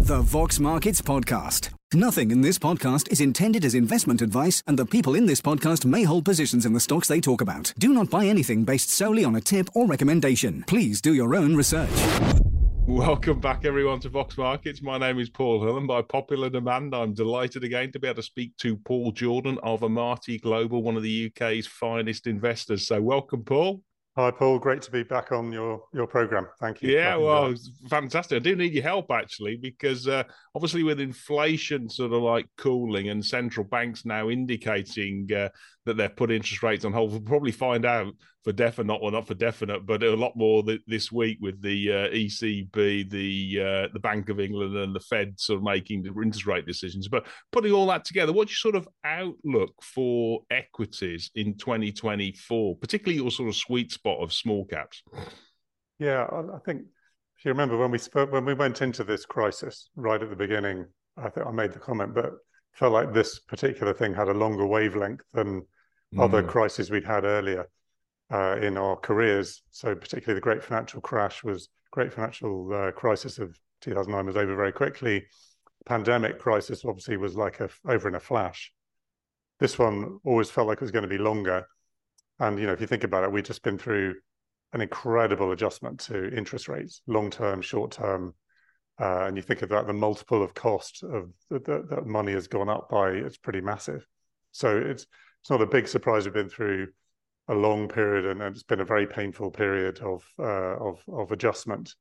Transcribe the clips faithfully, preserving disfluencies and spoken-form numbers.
The Vox Markets Podcast. Nothing in this podcast is intended as investment advice, and the people in this podcast may hold positions in the stocks they talk about. Do not buy anything based solely on a tip or recommendation. Please do your own research. Welcome back, everyone, to Vox Markets. My name is Paul Hill, and by popular demand, I'm delighted again to be able to speak to Paul Jordan of Amati Global, one of the U K's finest investors. So welcome, Paul. Hi, Paul. Great to be back on your, your program. Thank you. Yeah, well, it's fantastic. I do need your help, actually, because uh, obviously with inflation sort of like cooling and central banks now indicating uh, that they've put interest rates on hold, we'll probably find out for definite, or not for definite, but a lot more th- this week with the uh, E C B, the uh, the Bank of England and the Fed sort of making the interest rate decisions. But putting all that together, what's your sort of outlook for equities in twenty twenty-four, particularly your sort of sweet spot of small caps? Yeah, I think if you remember when we spoke, when we went into this crisis right at the beginning, I think I made the comment, but felt like this particular thing had a longer wavelength than mm. other crises we'd had earlier uh, in our careers. So particularly the great financial crash was, great financial uh, crisis of two thousand nine was over very quickly. Pandemic crisis obviously was like a, over in a flash. This one always felt like it was going to be longer. And, you know, if you think about it, we've just been through an incredible adjustment to interest rates, long-term, short-term. Uh, and you think about the multiple of cost of that, that money has gone up by, it's pretty massive. So it's it's not a big surprise we've been through a long period, and it's been a very painful period of uh, of, of adjustment.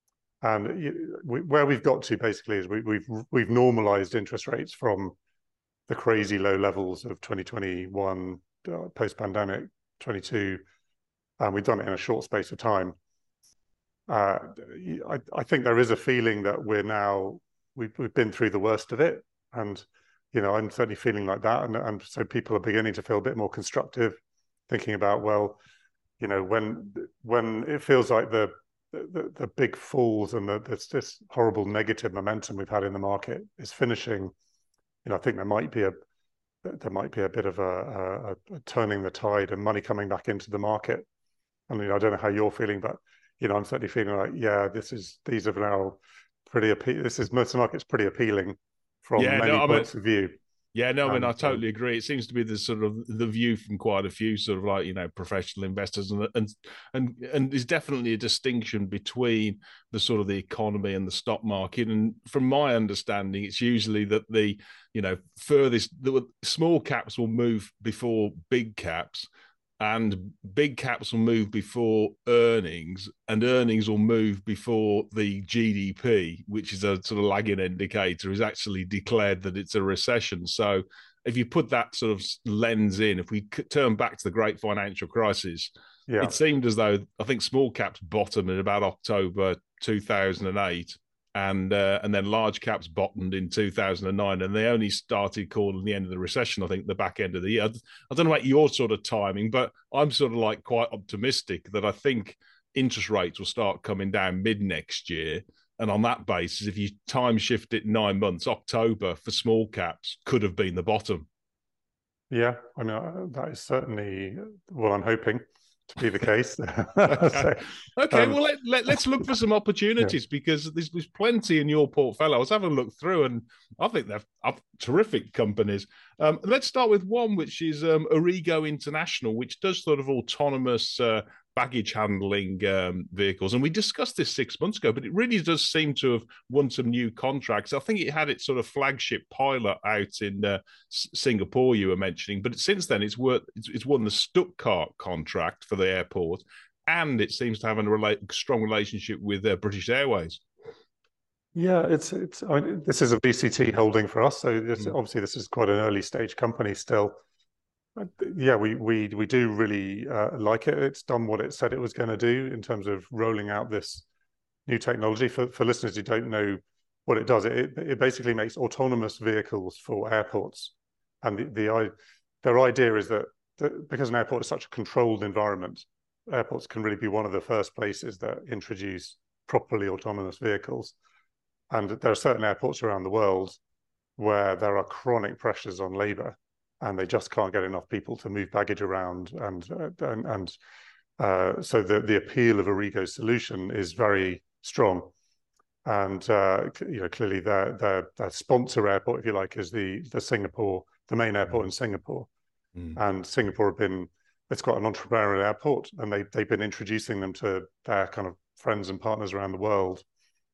And we, where we've got to basically is we, we've we've normalized interest rates from the crazy low levels of twenty twenty-one, uh, post-pandemic, twenty-two, and we've done it in a short space of time. Uh, I, I think there is a feeling that we're now, we've, we've been through the worst of it. And, you know, I'm certainly feeling like that. And, and so people are beginning to feel a bit more constructive, thinking about, well, you know, when when it feels like the the, the big falls and the, this, this horrible negative momentum we've had in the market is finishing, you know, I think there might be a there might be a bit of a, a, a turning the tide and money coming back into the market. I mean, I don't know how you're feeling, but, you know, I'm certainly feeling like, yeah, this is, these are now pretty, appe- this is, most of the market's pretty appealing from yeah, many no, points mean, of view. Yeah, no, I mean, um, I totally agree. It seems to be the sort of the view from quite a few sort of like, you know, professional investors, and and and and there's definitely a distinction between the sort of the economy and the stock market. And from my understanding, it's usually that the, you know, furthest, the small caps will move before big caps, and big caps will move before earnings, and earnings will move before the G D P, which is a sort of lagging indicator, is actually declared that it's a recession. So if you put that sort of lens in, if we turn back to the great financial crisis, yeah. it seemed as though, I think small caps bottomed in about October two thousand eight. And uh, and then large caps bottomed in two thousand nine, and they only started calling the end of the recession, I think, the back end of the year. I don't know about your sort of timing, but I'm sort of like quite optimistic that I think interest rates will start coming down mid next year. And on that basis, if you time shift it nine months, October for small caps could have been the bottom. Yeah, I mean, uh, that is certainly what I'm hoping to be the case. okay, so, okay um, well, let, let, let's look for some opportunities, yeah. because there's, there's plenty in your portfolio. I was having a look through, and I think they're terrific companies. Um, let's start with one, which is um, Origo International, which does sort of autonomous uh, baggage handling um, vehicles. And we discussed this six months ago, but it really does seem to have won some new contracts. I think it had its sort of flagship pilot out in uh, Singapore, you were mentioning, but since then it's, worked, it's, it's won the Stuttgart contract for the airport, and it seems to have a rela- strong relationship with uh, British Airways. Yeah, it's it's. I mean, this is a V C T holding for us, so this, mm. obviously this is quite an early stage company still. Yeah, we we we do really uh, like it. It's done what it said it was going to do in terms of rolling out this new technology. For for listeners who don't know what it does, it it basically makes autonomous vehicles for airports. And the, the their idea is that, that because an airport is such a controlled environment, airports can really be one of the first places that introduce properly autonomous vehicles. And there are certain airports around the world where there are chronic pressures on labor, and they just can't get enough people to move baggage around. And uh, and, and uh, so the, the appeal of Origo's solution is very strong. And uh, you know, clearly their, their their sponsor airport, if you like, is the the Singapore, the main airport in Singapore. Mm. And Singapore have been, it's quite an entrepreneurial airport, and they they've been introducing them to their kind of friends and partners around the world.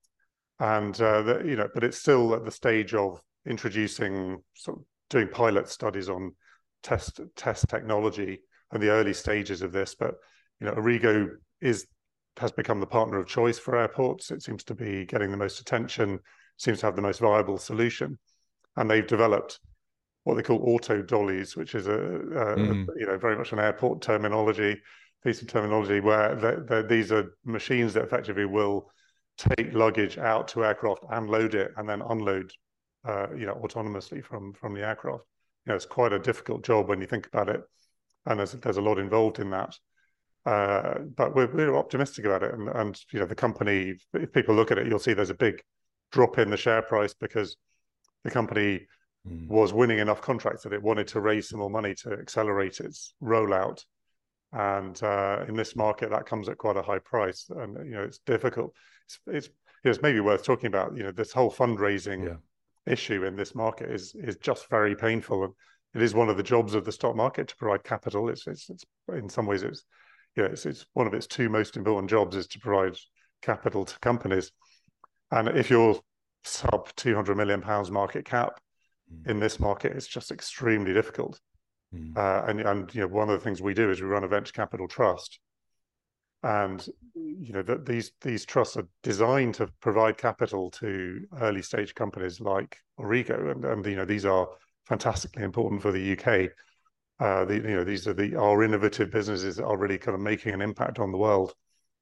And uh, the, you know, but it's still at the stage of introducing, sort of doing pilot studies on test test technology and the early stages of this. But you know, Origo is has become the partner of choice for airports. It seems to be getting the most attention, seems to have the most viable solution, and they've developed what they call auto dollies, which is a, a mm. you know, very much an airport terminology, piece of terminology, where they're, they're, these are machines that effectively will take luggage out to aircraft and load it and then unload, uh, you know, autonomously from from the aircraft. You know, it's quite a difficult job when you think about it, and there's there's a lot involved in that. Uh, but we're we're optimistic about it, and and you know, the company, if people look at it, you'll see there's a big drop in the share price because the company mm. was winning enough contracts that it wanted to raise some more money to accelerate its rollout. And uh, in this market, that comes at quite a high price, and you know, it's difficult. It's, it's, you know, it's maybe worth talking about. You know, this whole fundraising yeah. issue in this market is is just very painful, and it is one of the jobs of the stock market to provide capital. It's it's, it's in some ways it's you know, it's, it's one of its two most important jobs is to provide capital to companies. And if you're sub two hundred million pounds market cap mm. in this market, it's just extremely difficult. Mm. Uh, and and you know, one of the things we do is we run a venture capital trust, and you know that these these trusts are designed to provide capital to early stage companies like Origo, and and you know, these are fantastically important for the U K. Uh, the, you know, these are the our innovative businesses that are really kind of making an impact on the world.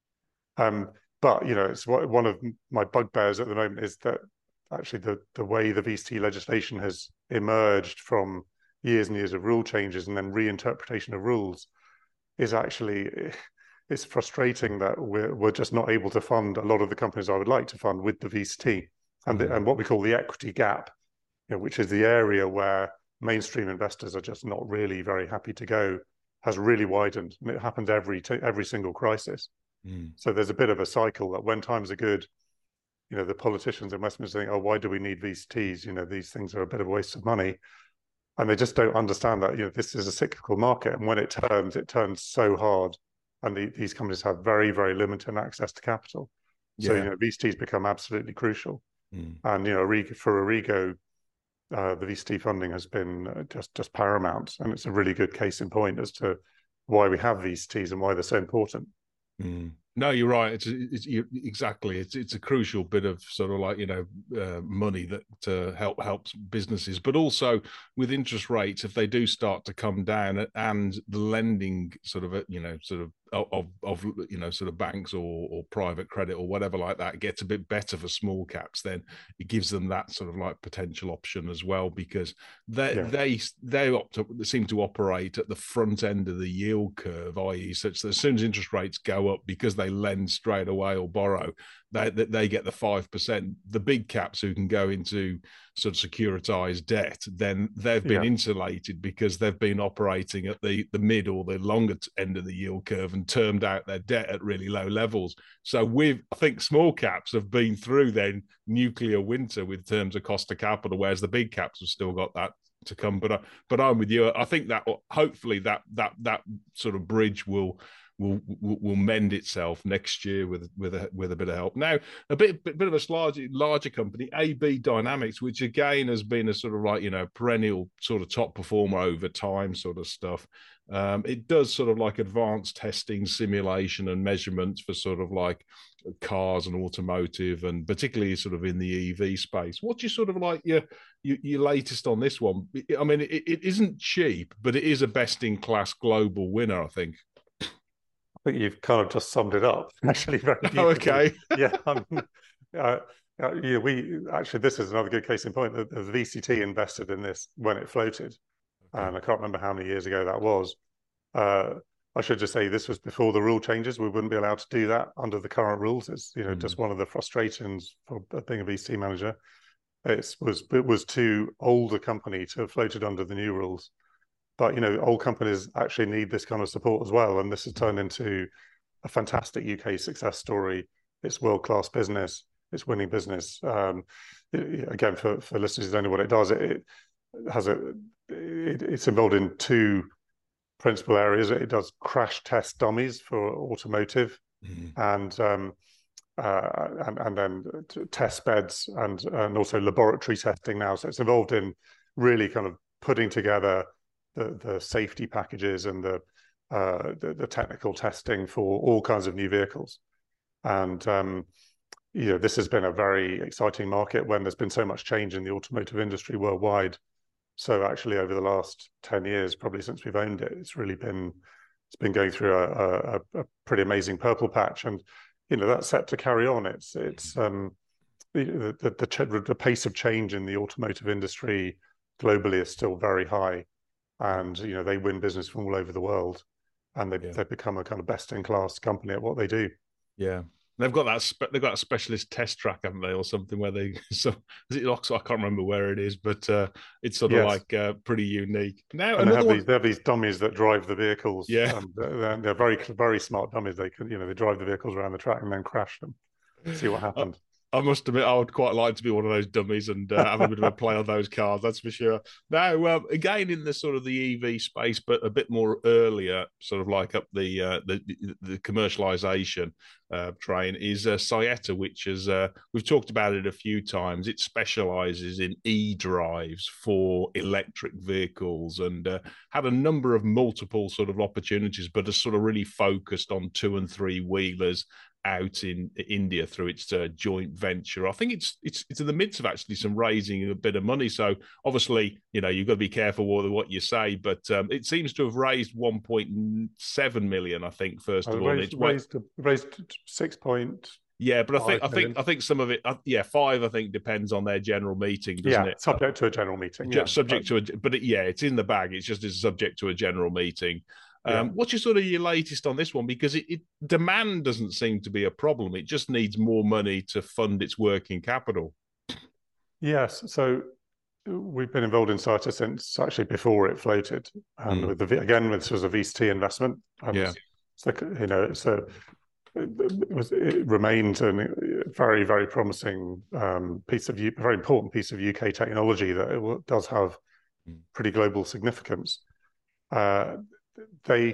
Um, but you know, it's what, one of my bugbears at the moment is that actually the the way the V C T legislation has emerged from years and years of rule changes and then reinterpretation of rules is actually, it's frustrating that we're we're just not able to fund a lot of the companies I would like to fund with the V C T, and mm. the, and what we call the equity gap, you know, which is the area where mainstream investors are just not really very happy to go, has really widened, and it happens every every single crisis. Mm. So there's a bit of a cycle that when times are good, you know, the politicians in Westminster think, oh, why do we need V C Ts? You know, these things are a bit of a waste of money. And they just don't understand that, you know, this is a cyclical market. And when it turns, it turns so hard. And the, these companies have very, very limited access to capital. So, yeah. you know, V C Ts become absolutely crucial. Mm. And, you know, Origo, for Origo, uh, the V C T funding has been just, just paramount. And it's a really good case in point as to why we have V C Ts and why they're so important. Mm. No, you're right. It's, it's you, exactly. It's it's a crucial bit of sort of like, you know, uh, money that uh, help helps businesses, but also with interest rates, if they do start to come down and the lending sort of, you know, sort of of of you know, sort of banks or or private credit or whatever like that gets a bit better for small caps, then it gives them that sort of like potential option as well, because they yeah. they they opt to, seem to operate at the front end of the yield curve, that is, such that as soon as interest rates go up, because they lend straight away or borrow, they they get the five percent. The big caps who can go into sort of securitized debt, then they've been yeah. insulated because they've been operating at the the mid or the longer end of the yield curve and termed out their debt at really low levels. So with I think small caps have been through their nuclear winter with terms of cost of capital, whereas the big caps have still got that to come. But I, but I'm with you. I think that hopefully that that that sort of bridge will. Will, will will mend itself next year with with a with a bit of help. Now, a bit bit, bit of a larger larger company, A B Dynamics, which again has been a sort of like, you know, perennial sort of top performer over time, sort of stuff. Um, it does sort of like advanced testing, simulation, and measurements for sort of like cars and automotive, and particularly sort of in the E V space. What's your sort of like your your, your latest on this one? I mean, it, it isn't cheap, but it is a best in class global winner, I think. I think you've kind of just summed it up, actually. Very oh, okay. yeah. Um, uh, uh, yeah. We actually, this is another good case in point. The, the V C T invested in this when it floated, okay. and I can't remember how many years ago that was. Uh, I should just say this was before the rule changes. We wouldn't be allowed to do that under the current rules. It's, you know, mm. just one of the frustrations for being a V C T manager. It was it was too old a company to have floated under the new rules. But, you know, old companies actually need this kind of support as well. And this has turned into a fantastic U K success story. It's world-class business. it's winning business. Um, it, again, for for listeners who don't know what it does, it, it has a it, it's involved in two principal areas. It does crash test dummies for automotive, mm. and um, uh, and and then test beds and and also laboratory testing now. So it's involved in really kind of putting together the the safety packages and the uh, the, the technical testing for all kinds of new vehicles. And um, you know, this has been a very exciting market when there's been so much change in the automotive industry worldwide. So actually, over the last ten years, probably since we've owned it, it's really been it's been going through a, a, a pretty amazing purple patch, and you know that's set to carry on. It's it's um, the, the the the pace of change in the automotive industry globally is still very high, and you know they win business from all over the world, and they yeah. they've become a kind of best in class company at what they do. Yeah. They've got that. Spe- they've got a specialist test track, haven't they, or something where they? So is it Oxford? I can't remember where it is, but uh, it's sort of yes. like uh, pretty unique. Now and they have one... these. They have these dummies that drive the vehicles. Yeah, and they're, they're very very smart dummies. They can you know they drive the vehicles around the track and then crash them. See what happens. I must admit, I would quite like to be one of those dummies and uh, have a bit of a play on those cars. That's for sure. Now, um, again, in the sort of the E V space, but a bit more earlier, sort of like up the uh, the, the commercialization uh, train, is uh, Saietta, which is uh, we've talked about it a few times. It specializes in e-drives for electric vehicles and uh, had a number of multiple sort of opportunities, but has sort of really focused on two and three wheelers out in India through its uh, joint venture. I think it's it's it's in the midst of actually some raising a bit of money. So obviously, you know, you've got to be careful with what you say, but um, it seems to have raised one point seven million, I think, first of uh, all. Raised, it's raised, raised six point. Yeah, but I think I think I think some of it, uh, yeah, five. I think depends on their general meeting, doesn't yeah, it? Subject to a general meeting. Yeah, subject to a, but it, yeah, it's in the bag. It's just it's subject to a general meeting. Um, yeah. What's your sort of your latest on this one? Because it, it demand doesn't seem to be a problem. It just needs more money to fund its working capital. Yes. So we've been involved in Saietta since actually before it floated, and mm. with the again this was a V C T investment. And yeah. So you know, it's a it, was, it remained a very very promising um, piece of very important piece of U K technology that it does have pretty global significance. Uh, They,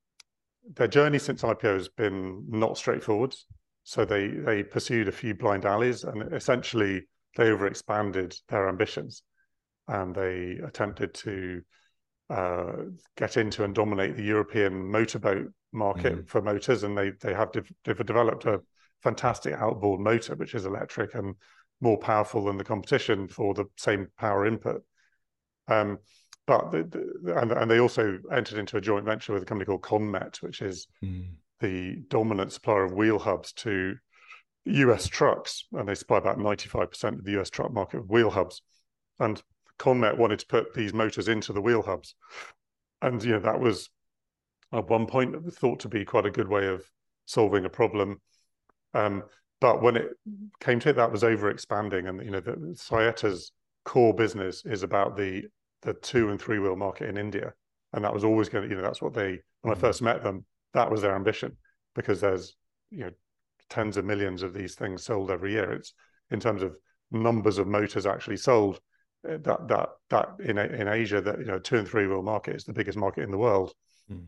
their journey since I P O has been not straightforward. So they they pursued a few blind alleys, and essentially they overexpanded their ambitions, and they attempted to uh, get into and dominate the European motorboat market mm. for motors, and they they have de- developed a fantastic outboard motor which is electric and more powerful than the competition for the same power input. Um, But the, the, and, and they also entered into a joint venture with a company called Conmet, which is mm. the dominant supplier of wheel hubs to U S trucks, and they supply about ninety-five percent of the U S truck market with wheel hubs. And Conmet wanted to put these motors into the wheel hubs, and you know that was at one point thought to be quite a good way of solving a problem. Um, but when it came to it, that was over expanding, and you know the Saietta's core business is about the the two and three wheel market in India. And that was always going to, you know, that's what they, when mm. I first met them, that was their ambition, because there's, you know, tens of millions of these things sold every year. It's in terms of numbers of motors actually sold, that, that, that in, in Asia, that, you know, two and three wheel market is the biggest market in the world. Mm.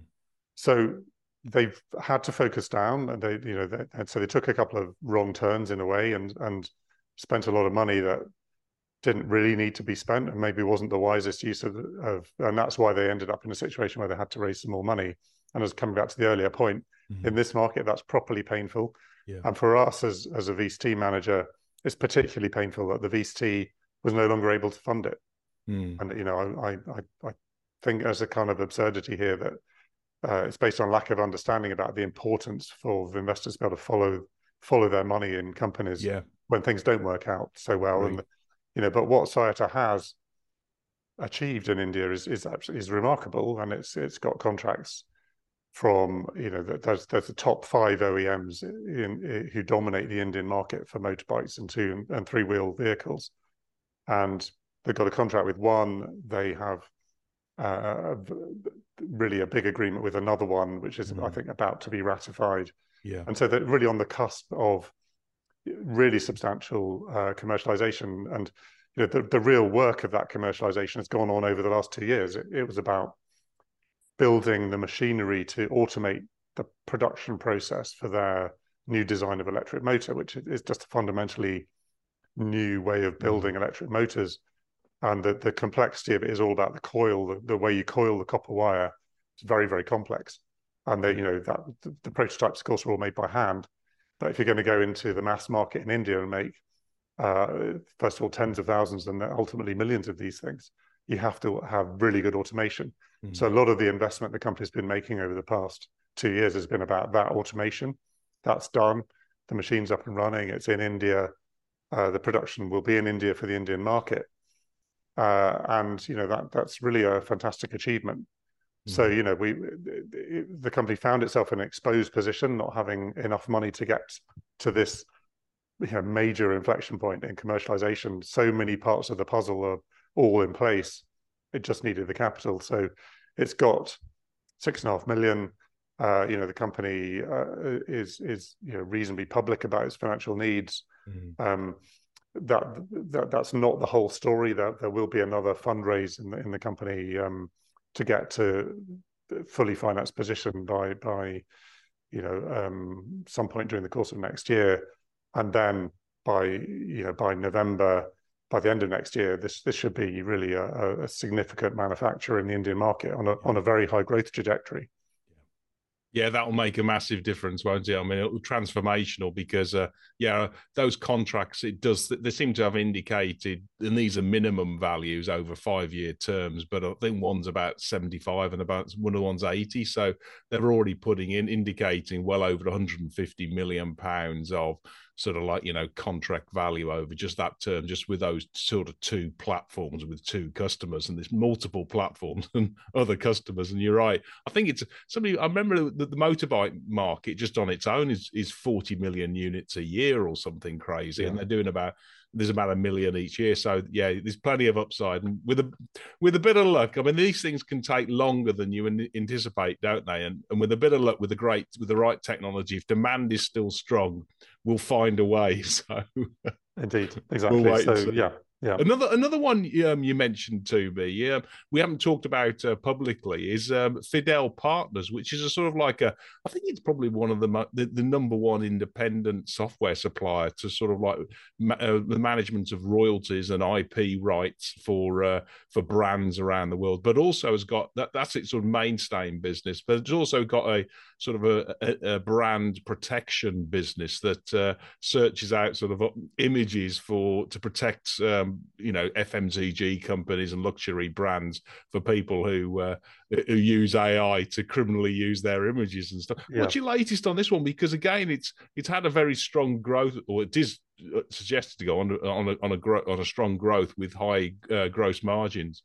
So they've had to focus down, and they, you know, they, and so they took a couple of wrong turns in a way, and, and spent a lot of money that didn't really need to be spent, and maybe wasn't the wisest use of, of and that's why they ended up in a situation where they had to raise some more money. And as coming back to the earlier point, mm-hmm. in this market, that's properly painful. Yeah. And for us as, as a V C T manager, it's particularly painful that the V C T was no longer able to fund it. Mm. And, you know, I, I, I think there's a kind of absurdity here that uh, it's based on lack of understanding about the importance for investors to be able to follow, follow their money in companies yeah. when things don't work out so well. Right. And You know, but what Saietta has achieved in India is is absolutely is remarkable, and it's it's got contracts from you know there's there's the top five O E Ms in, in who dominate the Indian market for motorbikes and two and three wheel vehicles, and they've got a contract with one. They have uh, really a big agreement with another one, which is mm. I think about to be ratified. Yeah, and so they're really on the cusp of really substantial uh, commercialization. And you know, the, the real work of that commercialization has gone on over the last two years. It, it was about building the machinery to automate the production process for their new design of electric motor, which is just a fundamentally new way of building mm. electric motors. And the, the complexity of it is all about the coil, the, the way you coil the copper wire. It's very, very complex. And they, you know, that the, the prototypes, of course, are all made by hand. But if you're going to go into the mass market in India and make, uh, first of all, tens of thousands and ultimately millions of these things, you have to have really good automation. Mm-hmm. So a lot of the investment the company's been making over the past two years has been about that automation. That's done. The machine's up and running. It's in India. Uh, the production will be in India for the Indian market. Uh, and, you know, that that's really a fantastic achievement. Mm-hmm. So, you know, we the company found itself in an exposed position, not having enough money to get to this, you know, major inflection point in commercialization. So many parts of the puzzle are all in place. It just needed the capital. So it's got six and a half million. Uh, you know, the company uh, is is you know reasonably public about its financial needs. Mm-hmm. Um, that that that's not the whole story. That there will be another fundraise in the in the company um, to get to fully financed position by by you know um, some point during the course of next year, and then by you know by November. By the end of next year, this this should be really a, a significant manufacturer in the Indian market on a on a very high growth trajectory. Yeah, that will make a massive difference, won't it? I mean, it'll be transformational because, uh, yeah, those contracts, it does, they seem to have indicated, and these are minimum values over five-year terms, but I think one's about seventy-five and about one of the one's eighty. So they're already putting in, indicating well over one hundred fifty million pounds of sort of like, you know, contract value over just that term, just with those sort of two platforms with two customers, and there's multiple platforms and other customers. And you're right. I think it's somebody, I remember that the motorbike market just on its own is, is forty million units a year or something crazy. Yeah. And they're doing about, there's about a million each year. So yeah, there's plenty of upside. And with a, with a bit of luck, I mean, these things can take longer than you anticipate, don't they? And, and with a bit of luck, with the great, with the right technology, if demand is still strong, we'll find a way. So indeed, exactly. We'll so yeah, yeah. Another another one um, you mentioned to me, yeah, we haven't talked about uh, publicly, is um, Fidel Partners, which is a sort of like a, I think it's probably one of the the, the number one independent software supplier to sort of like ma uh, the management of royalties and I P rights for uh, for brands around the world, but also has got that that's its sort of mainstay in business, but it's also got a sort of a, a, a brand protection business that uh, searches out sort of images for to protect um, you know F M C G companies and luxury brands for people who uh, who use A I to criminally use their images and stuff. Yeah. What's your latest on this one? Because again, it's it's had a very strong growth, or it is suggested to go on on a on a, gro on a strong growth with high uh, gross margins.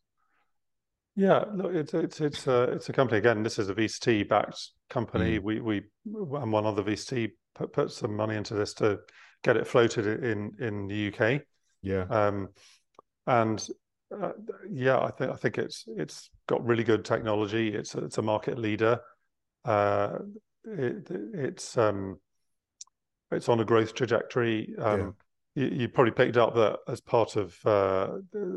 Yeah, look, it's it's it's a it's a company again. This is a V C T backed company. Mm. We we and one other V C T put, put some money into this to get it floated in in the U K. Yeah. Um, and uh, yeah, I think I think it's it's got really good technology. It's a, it's a market leader. Uh, it, it's um, it's on a growth trajectory. Um, yeah. you, you probably picked up that as part of uh,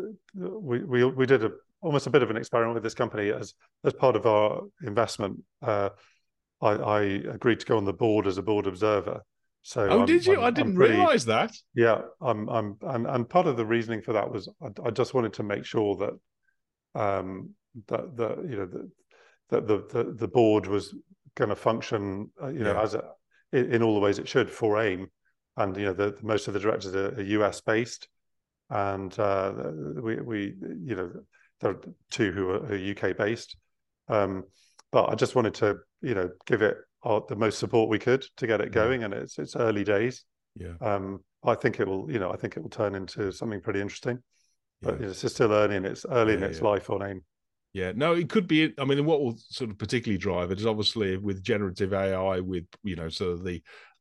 we we we did a almost a bit of an experiment with this company as as part of our investment. Uh, I, I agreed to go on the board as a board observer. So oh, I'm, did you? I'm, I didn't pretty, realize that. Yeah, I'm. I'm. And, and part of the reasoning for that was I, I just wanted to make sure that um, that the you know that that the, the the board was going to function uh, you know yeah. as a, in, in all the ways it should for AIM, and you know the, most of the directors are, are U S based, and uh, we we you know there are two who are, are U K based, um, but I just wanted to you know give it Our, the most support we could to get it going, yeah. and it's it's early days. Yeah, um, I think it will, you know, I think it will turn into something pretty interesting. But yeah. it's still early in its early yeah, in its yeah. life on AIM. Yeah, no, it could be. I mean, what will sort of particularly drive it is obviously with generative A I, with you know, sort of the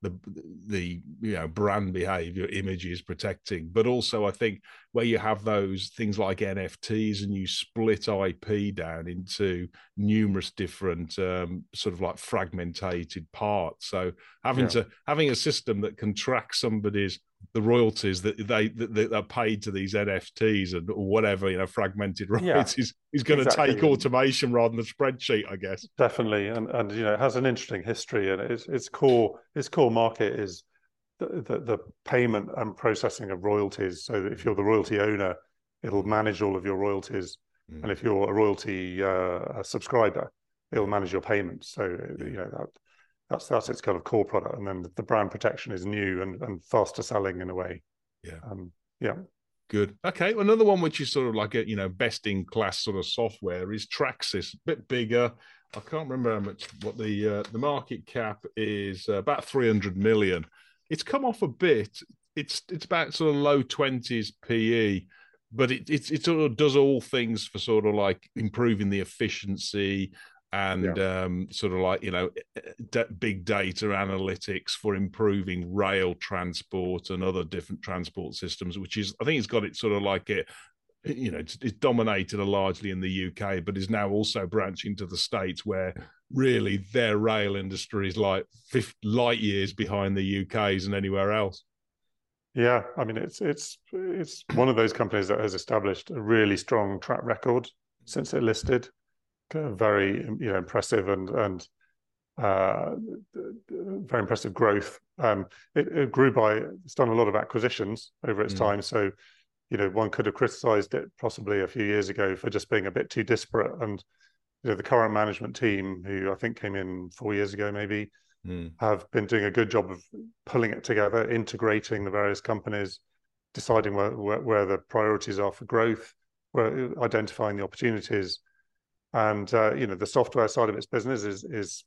the the you know brand behavior, image is protecting. But also, I think where you have those things like N F Ts and you split I P down into numerous different um, sort of like fragmented parts. So having yeah. to having a system that can track somebody's the royalties that they that are paid to these N F Ts and or whatever, you know, fragmented rights yeah, is, is going exactly. to take automation rather than a spreadsheet, I guess. Definitely, and and you know, it has an interesting history, and its its core its core market is the, the the payment and processing of royalties. So that if you're the royalty owner, it'll manage all of your royalties, mm. and if you're a royalty uh, a subscriber, it'll manage your payments. So you know that. That's that's its kind of core product, and then the brand protection is new and, and faster selling in a way. Yeah, um, yeah, good. Okay, well, another one which is sort of like a you know best in class sort of software is Traacsys, a bit bigger. I can't remember how much what the uh, the market cap is, uh, about three hundred million. It's come off a bit. It's it's about sort of low twenties P E, but it it it sort of does all things for sort of like improving the efficiency. And yeah. um, sort of like, you know, big data analytics for improving rail transport and other different transport systems, which is, I think it's got it sort of like it, you know, it's, it's dominated largely in the U K, but is now also branching to the States where really their rail industry is like light years behind the U K's and anywhere else. Yeah, I mean, it's it's it's one of those companies that has established a really strong track record since it listed. Very, you know, impressive and and uh, very impressive growth. Um, it, it grew by it's done a lot of acquisitions over its mm. time. So, you know, one could have criticised it possibly a few years ago for just being a bit too disparate. And you know, the current management team, who I think came in four years ago, maybe, mm. have been doing a good job of pulling it together, integrating the various companies, deciding where where, where the priorities are for growth, where identifying the opportunities. And uh, you know, the software side of its business is is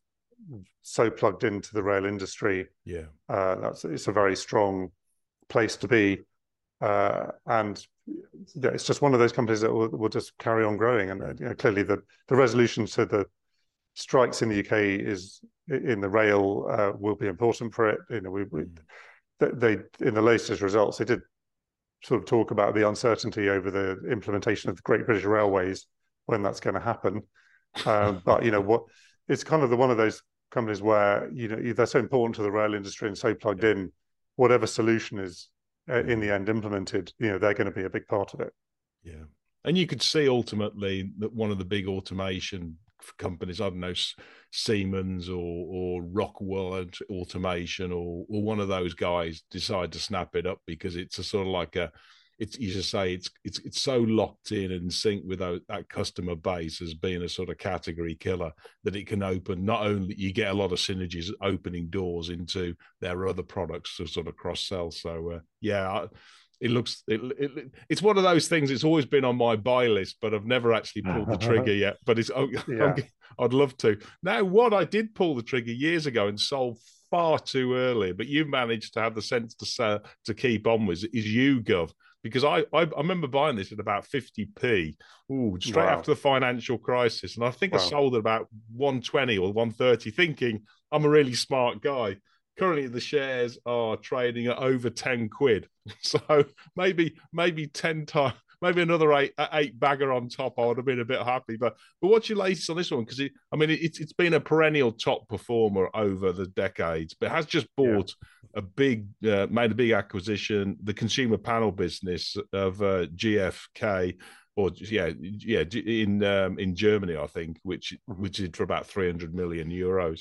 so plugged into the rail industry. Yeah, uh, that's it's a very strong place to be, uh, and yeah, it's just one of those companies that will, will just carry on growing. And uh, you know, clearly, the the resolution to the strikes in the U K is in the rail uh, will be important for it. You know, we, we mm. they in the latest results they did sort of talk about the uncertainty over the implementation of the Great British Railways, when that's going to happen. Um, but, you know, what it's kind of the one of those companies where, you know, they're so important to the rail industry and so plugged yeah. in, whatever solution is uh, in the end implemented, you know, they're going to be a big part of it. Yeah. And you could see ultimately that one of the big automation companies, I don't know, Siemens or, or Rockwell Automation or, or one of those guys decide to snap it up because it's a sort of like a, it's you just say it's it's it's so locked in and synced with that, that customer base as being a sort of category killer that it can open not only you get a lot of synergies opening doors into their other products to sort of cross sell. So uh, yeah, it looks it, it, it's one of those things. It's always been on my buy list, but I've never actually pulled the trigger yet. But it's oh, yeah. I'd love to. Now, what I did pull the trigger years ago and sold far too early, but you managed to have the sense to sell, to keep on with is YouGov. Because I, I I remember buying this at about fifty p, ooh, straight wow. after the financial crisis. And I think wow. I sold at about one twenty or one thirty, thinking I'm a really smart guy. Currently, the shares are trading at over ten quid. So maybe maybe ten times, maybe another eight eight bagger on top. I would have been a bit happy. But but what's your latest on this one? Because I mean, it's it's been a perennial top performer over the decades, but it has just bought yeah. a big uh, made a big acquisition, the consumer panel business of uh, G F K. Or yeah, yeah, in um, in Germany, I think, which which is for about three hundred million euros.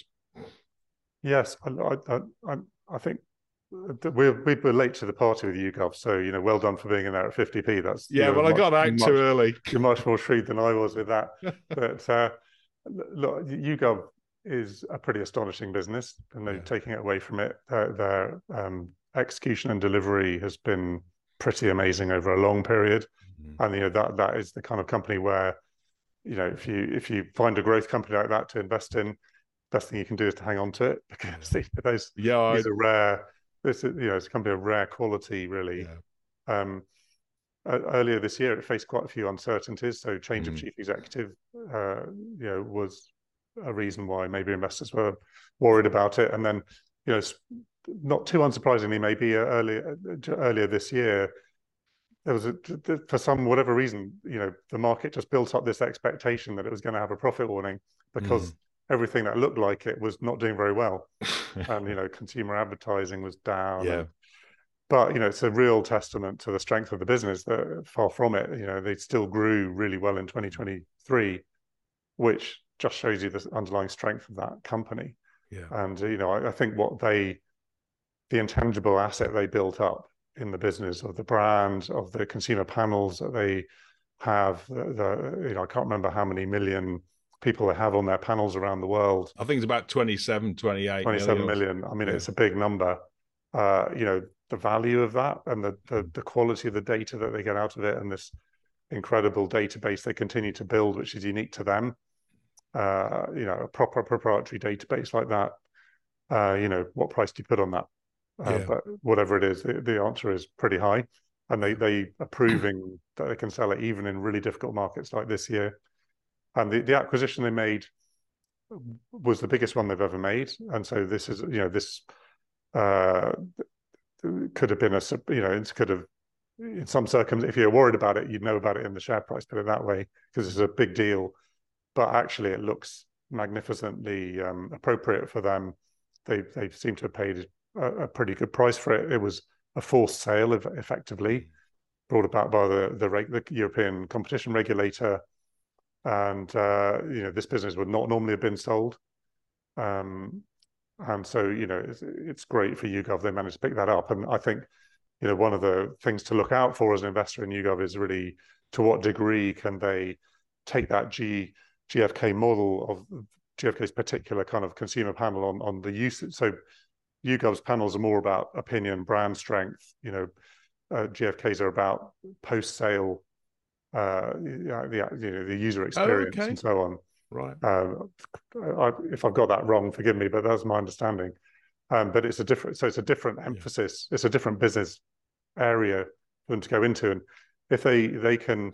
Yes, I I I, I think we're we were late to the party with YouGov, so you know, well done for being in there at fifty p. That's yeah, well, much, I got out much, too early. You're much more shrewd than I was with that. But uh, look, YouGov is a pretty astonishing business, and they're yeah. taking it away from it. Their, their um, execution and delivery has been pretty amazing over a long period, mm-hmm. and you know that that is the kind of company where, you know, if you if you find a growth company like that to invest in, best thing you can do is to hang on to it, because yeah. those yeah, these I... are rare. This is, you know, it's a company of rare quality, really. Yeah. Um, uh, earlier this year, it faced quite a few uncertainties. So, change mm. of chief executive, uh, you know, was a reason why maybe investors were worried about it. And then, you know, not too unsurprisingly, maybe earlier earlier this year, there was a, for some whatever reason, you know, the market just built up this expectation that it was going to have a profit warning because mm. everything that looked like it was not doing very well, and you know, consumer advertising was down. Yeah. And, but you know, it's a real testament to the strength of the business. That far from it, you know, they still grew really well in twenty twenty-three, which just shows you the underlying strength of that company. Yeah. And you know, I, I think what they, the intangible asset they built up in the business of the brand, of the consumer panels that they have, the, the you know, I can't remember how many million people they have on their panels around the world. I think it's about twenty-seven, twenty-eight twenty-seven million. I mean, yeah. It's a big number. Uh, you know, the value of that and the, the the quality of the data that they get out of it, and this incredible database they continue to build, which is unique to them. Uh, you know, a proper proprietary database like that. Uh, you know, what price do you put on that? Uh, yeah. But whatever it is, the, the answer is pretty high, and they they are proving that they can sell it even in really difficult markets like this year. And the, the acquisition they made was the biggest one they've ever made, and so this is you know this uh, could have been a you know it could have in some circumstances, if you're worried about it, you'd know about it in the share price, put it that way, because it's a big deal. But actually, it looks magnificently um, appropriate for them. They they seem to have paid a, a pretty good price for it. It was a forced sale, effectively, brought about by the the, the European competition regulator, and uh, you know this business would not normally have been sold. Um, and so you know it's, it's great for YouGov they managed to pick that up. And I think you know one of the things to look out for as an investor in YouGov is really to what degree can they take that G. G F K model of G F K's particular kind of consumer panel on, on the usage. So YouGov's panels are more about opinion, brand strength. You know, uh, G F K's are about post-sale, uh, the you know the user experience oh, okay. and so on. Right. Um, I, if I've got that wrong, forgive me, but that's my understanding. Um, but it's a different, so it's a different emphasis. Yeah. It's a different business area for them to go into, and if they they can.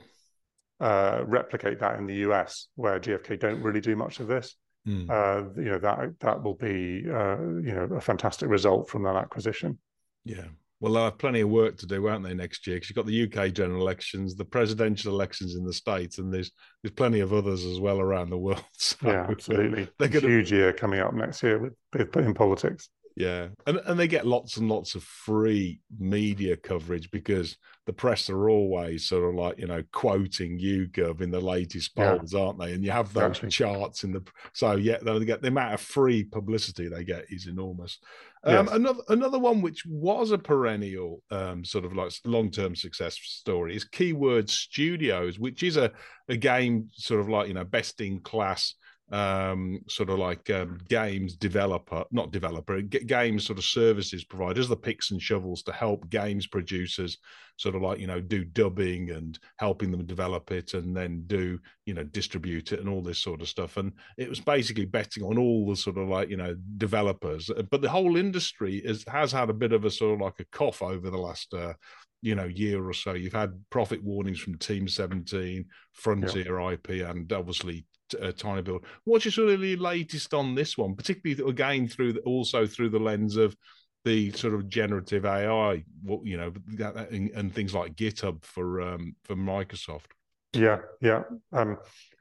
Uh, replicate that in the U S, where G F K don't really do much of this. Mm. Uh, you know that that will be uh, you know a fantastic result from that acquisition. Yeah, well, they'll have plenty of work to do, won't they, next year? Because you've got the U K general elections, the presidential elections in the States, and there's there's plenty of others as well around the world. So yeah, absolutely. They're gonna... a huge year coming up next year with, with in politics. Yeah, and and they get lots and lots of free media coverage because the press are always sort of like, you know, quoting YouGov in the latest polls, yeah. aren't they? And you have those exactly. charts in the so yeah, they get the amount of free publicity they get is enormous. Um, yes. Another another one which was a perennial um, sort of like long-term success story is Keyword Studios, which is a a game sort of like, you know, best in class. Um, sort of like um, games developer, not developer, g- games sort of services providers, the picks and shovels to help games producers sort of like, you know, do dubbing and helping them develop it and then do, you know, distribute it and all this sort of stuff. And it was basically betting on all the sort of like, you know, developers. But the whole industry is, has had a bit of a sort of like a cough over the last uh, you know, year or so. You've had profit warnings from Team seventeen, Frontier yeah. I P, and obviously uh, Tiny Build. What's your sort of the latest on this one, particularly again through the, also through the lens of the sort of generative A I, you know, and, and things like GitHub for um, for Microsoft? Yeah, yeah, um,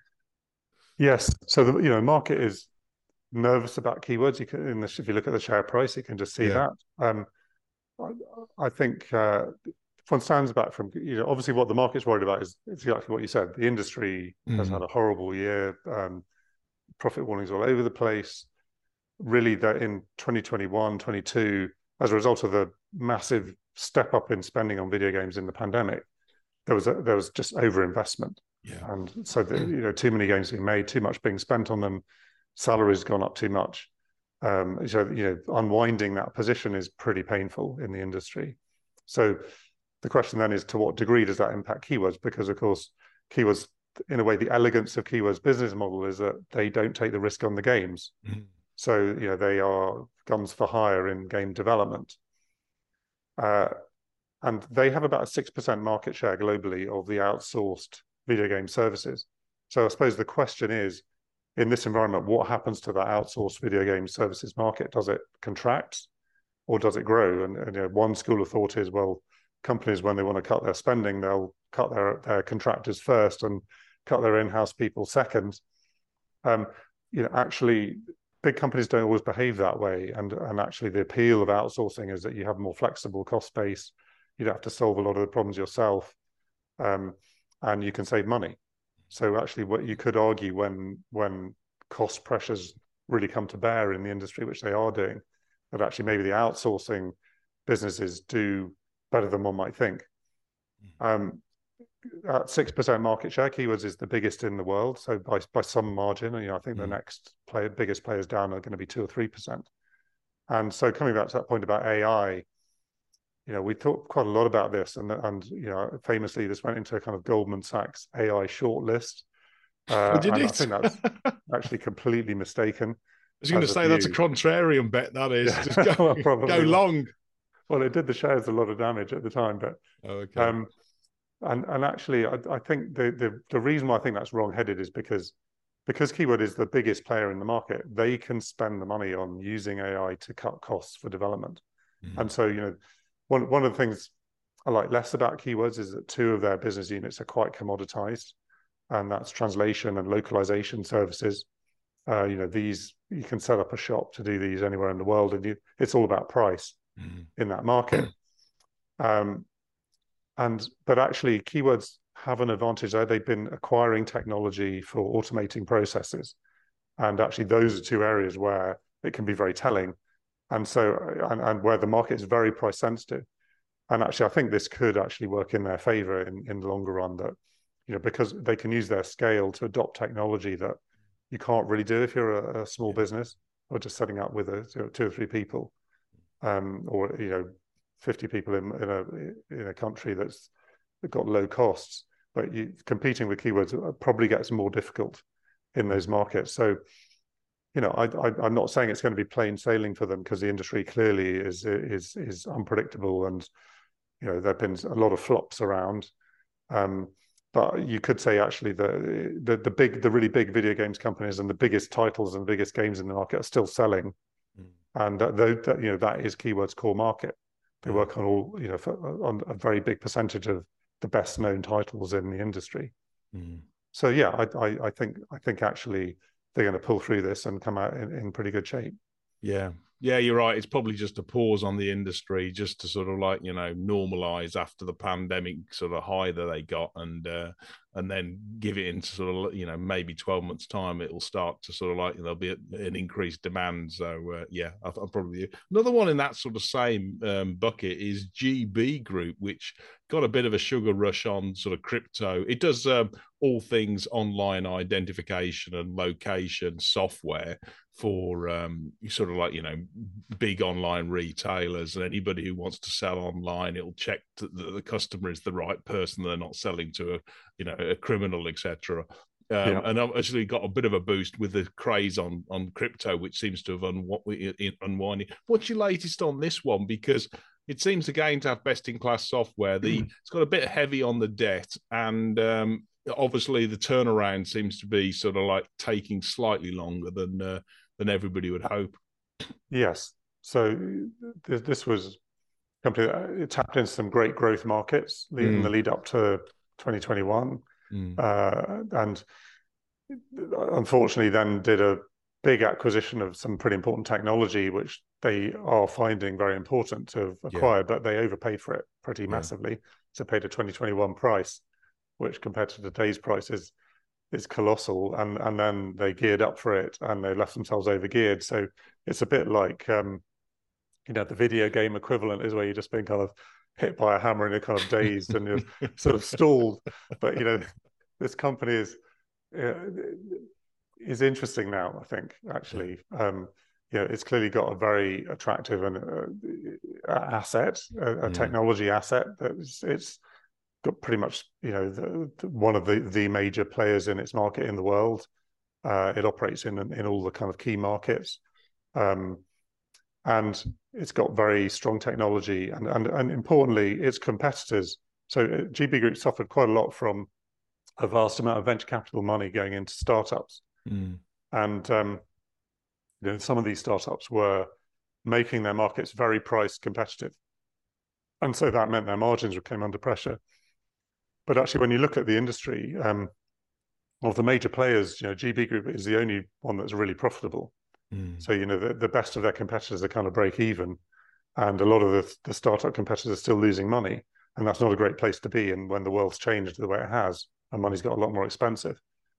yes. So the you know market is nervous about keywords. You can, in the, if you look at the share price, you can just see yeah. that. Um, I, I think. Uh, One sounds back from, you know, obviously what the market's worried about is exactly what you said. The industry mm. has had a horrible year, um, profit warnings all over the place. Really, that in twenty twenty-one, twenty-two, as a result of the massive step up in spending on video games in the pandemic, there was a, there was just overinvestment. Yeah. And so, the, you know, too many games being made, too much being spent on them, salaries gone up too much. Um, so, you know, unwinding that position is pretty painful in the industry. So, the question then is, to what degree does that impact Keywords? Because, of course, Keywords, in a way, the elegance of Keywords' business model is that they don't take the risk on the games. Mm-hmm. So, you know, they are guns for hire in game development. Uh, and they have about a six percent market share globally of the outsourced video game services. So I suppose the question is, in this environment, what happens to that outsourced video game services market? Does it contract? or does it grow? And, and you know, one school of thought is, well, companies, when they want to cut their spending, they'll cut their, their contractors first and cut their in-house people second. Um, you know, actually, big companies don't always behave that way. And, and actually, the appeal of outsourcing is that you have a more flexible cost base. You don't have to solve a lot of the problems yourself, um, and you can save money. So actually, what you could argue when when cost pressures really come to bear in the industry, which they are doing, that actually maybe the outsourcing businesses do better than one might think. Um, at six percent market share, Keywords is the biggest in the world, so by by some margin. You know, I think mm. the next player, biggest players down are going to be two or three percent. And so, coming back to that point about A I, you know, we talked quite a lot about this, and and you know, famously, this went into a kind of Goldman Sachs A I shortlist. Uh, Did and it? I think that's actually completely mistaken. I was going to say that's a contrarian bet. That is, yeah. Just go, well, go long. Well, it did the shares a lot of damage at the time, but oh, okay. Um, and and actually, I, I think the, the the reason why I think that's wrong-headed is because because Keyword is the biggest player in the market, they can spend the money on using A I to cut costs for development. Mm. And so, you know, one one of the things I like less about Keywords is that two of their business units are quite commoditized, and that's translation and localization services. Uh, you know, these you can set up a shop to do these anywhere in the world, and you, it's all about price mm. in that market. um, and but actually, Keywords have an advantage there. They've been acquiring technology for automating processes, and actually, those are two areas where it can be very telling, and so and, and where the market is very price sensitive. And actually, I think this could actually work in their favor in in the longer run. That you know, because they can use their scale to adopt technology that you can't really do if you're a, a small business or just setting up with a, you know, two or three people, um, or you know, fifty people in, in a in a country that's got low costs. But you, competing with Keywords probably gets more difficult in those markets. So, you know, I, I, I'm not saying it's going to be plain sailing for them, because the industry clearly is is is unpredictable, and you know, there've been a lot of flops around. Um, But you could say actually the, the the big, the really big video games companies and the biggest titles and the biggest games in the market are still selling, mm. and that, that you know that is Keywords' core market. They mm. work on all you know for, on a very big percentage of the best known titles in the industry. Mm. So yeah, I, I I think I think actually they're going to pull through this and come out in, in pretty good shape. Yeah. Yeah, you're right. It's probably just a pause on the industry, just to sort of like, you know, normalize after the pandemic sort of high that they got, and uh, and then give it into sort of, you know, maybe twelve months time, it will start to sort of like, there'll be an increased demand. So uh, yeah, I'll, I'll probably another one in that sort of same um, bucket is G B Group, which got a bit of a sugar rush on sort of crypto. It does um, all things online identification and location software for um, sort of like, you know, big online retailers, and anybody who wants to sell online, it'll check that the customer is the right person, they're not selling to a, you know, a criminal, et cetera. Um, yeah. And I've actually got a bit of a boost with the craze on on crypto, which seems to have unw- unwinding. What's your latest on this one? Because it seems again to have best in class software. The mm. It's got a bit heavy on the debt, and um, obviously the turnaround seems to be sort of like taking slightly longer than uh, than everybody would hope. Yes. So th- this was a company that it tapped into some great growth markets mm. in the lead up to twenty twenty-one. Mm. Uh, and unfortunately then did a big acquisition of some pretty important technology, which they are finding very important to acquire, yeah. but they overpaid for it pretty yeah. massively. So paid a twenty twenty-one price, which compared to today's price is is colossal, and and then they geared up for it and they left themselves overgeared. So it's a bit like um you know, the video game equivalent is where you're just being kind of hit by a hammer and you're kind of dazed and you're sort of stalled. But you know, this company is uh, is interesting now, I think, actually. um you know, it's clearly got a very attractive and uh, asset, a, a mm. technology asset that's it's got pretty much, you know, the, the, one of the, the major players in its market in the world. Uh, it operates in in all the kind of key markets, um, and it's got very strong technology. And and and importantly, its competitors. So G B Group suffered quite a lot from a vast amount of venture capital money going into startups, mm. and um, you know, some of these startups were making their markets very price competitive. And so that meant their margins came under pressure. But actually, when you look at the industry, um, of the major players, you know, G B Group is the only one that's really profitable. Mm. So, you know, the, the best of their competitors are kind of break even. And a lot of the, the startup competitors are still losing money. And that's not a great place to be. And when the world's changed the way it has, and money's got a lot more expensive.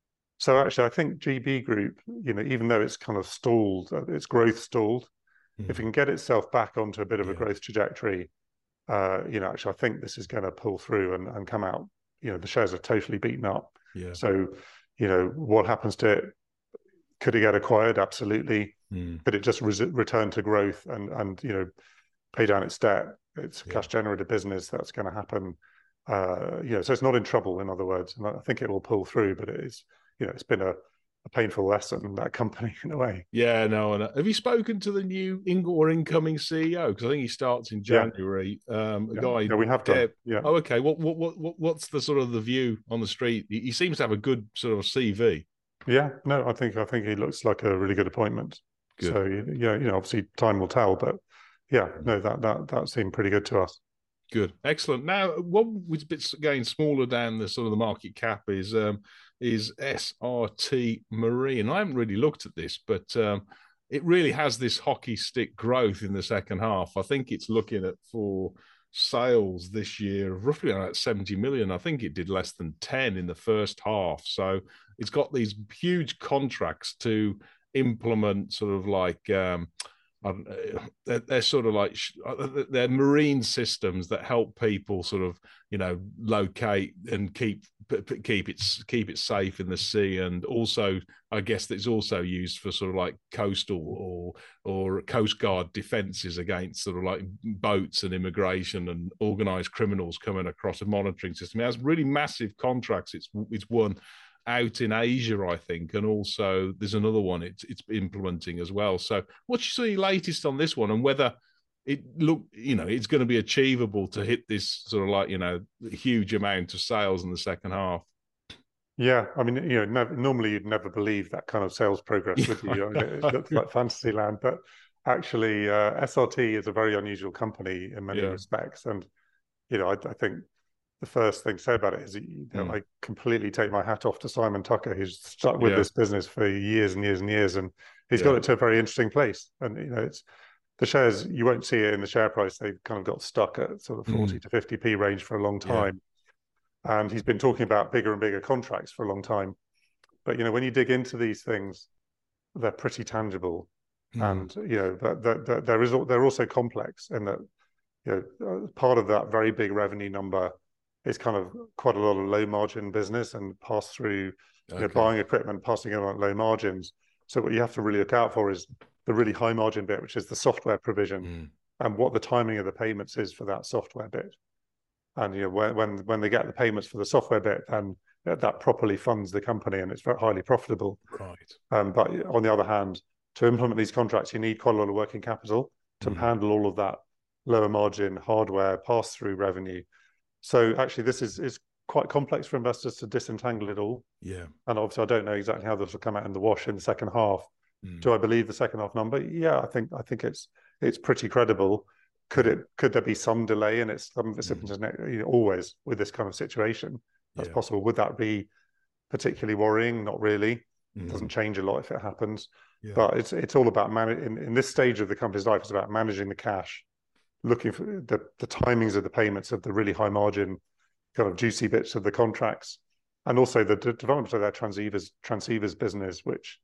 So actually, I think G B Group, you know, even though it's kind of stalled, its growth stalled, mm. if it can get itself back onto a bit of yeah. a growth trajectory, uh, you know, actually, I think this is going to pull through and, and come out. You know, the shares are totally beaten up. Yeah. So, you know, what happens to it? Could it get acquired? Absolutely. Mm. Could it just re return to growth and, and, you know, pay down its debt? It's a yeah. cash generative business. That's going to happen. Uh, you know, so it's not in trouble, in other words. And I think it will pull through, but it is, you know, it's been a, a painful lesson, that company, in a way. Yeah, no. And have you spoken to the new in or incoming C E O? Because I think he starts in January. Yeah. Um, a yeah. guy. Yeah, we have done. Uh, yeah. Oh, okay. What, what, what, what's the sort of the view on the street? He, he seems to have a good sort of C V. Yeah. No, I think I think he looks like a really good appointment. Good. So yeah, you know, obviously time will tell, but yeah, no, that that that seemed pretty good to us. Good, excellent. Now, what was a bit again smaller down the sort of the market cap is um, is S R T Marine. I haven't really looked at this, but um, it really has this hockey stick growth in the second half. I think it's looking at for sales this year of roughly around seventy million. I think it did less than ten in the first half. So it's got these huge contracts to implement, sort of like. Um, Um, they're, they're sort of like they're marine systems that help people sort of, you know, locate and keep keep it keep it safe in the sea, and also I guess it's also used for sort of like coastal or or coast guard defences against sort of like boats and immigration and organised criminals coming across a monitoring system. It has really massive contracts. It's it's won out in Asia, I think, and also there's another one it's it's implementing as well. So what's your latest on this one, and whether it look, you know, it's going to be achievable to hit this sort of like, you know, huge amount of sales in the second half? Yeah, I mean, you know, never, normally you'd never believe that kind of sales progress with you. I mean, it looks like fantasy land, but actually uh, S R T is a very unusual company in many yeah. respects. And, you know, I, I think the first thing to say about it is, you know, mm. I completely take my hat off to Simon Tucker, who's stuck with yeah. this business for years and years and years, and he's yeah. got it to a very interesting place. And you know, it's the shares, you won't see it in the share price. They've kind of got stuck at sort of forty mm. to fifty p range for a long time, yeah. and he's been talking about bigger and bigger contracts for a long time. But you know, when you dig into these things, they're pretty tangible, mm. and you know that, that, that there is they're also complex, in that you know part of that very big revenue number. It's kind of quite a lot of low margin business and pass through, you okay. know, buying equipment, passing it on at low margins. So what you have to really look out for is the really high margin bit, which is the software provision, mm. and what the timing of the payments is for that software bit. And you know, when when when they get the payments for the software bit, then that properly funds the company and it's very highly profitable. Right. Um, but on the other hand, to implement these contracts, you need quite a lot of working capital to mm. handle all of that lower margin hardware pass through revenue. So actually, this is is quite complex for investors to disentangle it all. Yeah. And obviously, I don't know exactly how this will come out in the wash in the second half. Mm. Do I believe the second half number? Yeah, I think I think it's it's pretty credible. Could it could there be some delay in its some recipients? Mm. You know, always with this kind of situation, that's yeah. possible. Would that be particularly worrying? Not really. Mm. It doesn't change a lot if it happens. Yeah. But it's it's all about managing. In, in this stage of the company's life, it's about managing the cash, looking for the, the timings of the payments of the really high margin kind of juicy bits of the contracts, and also the de development of their transceivers transceivers business, which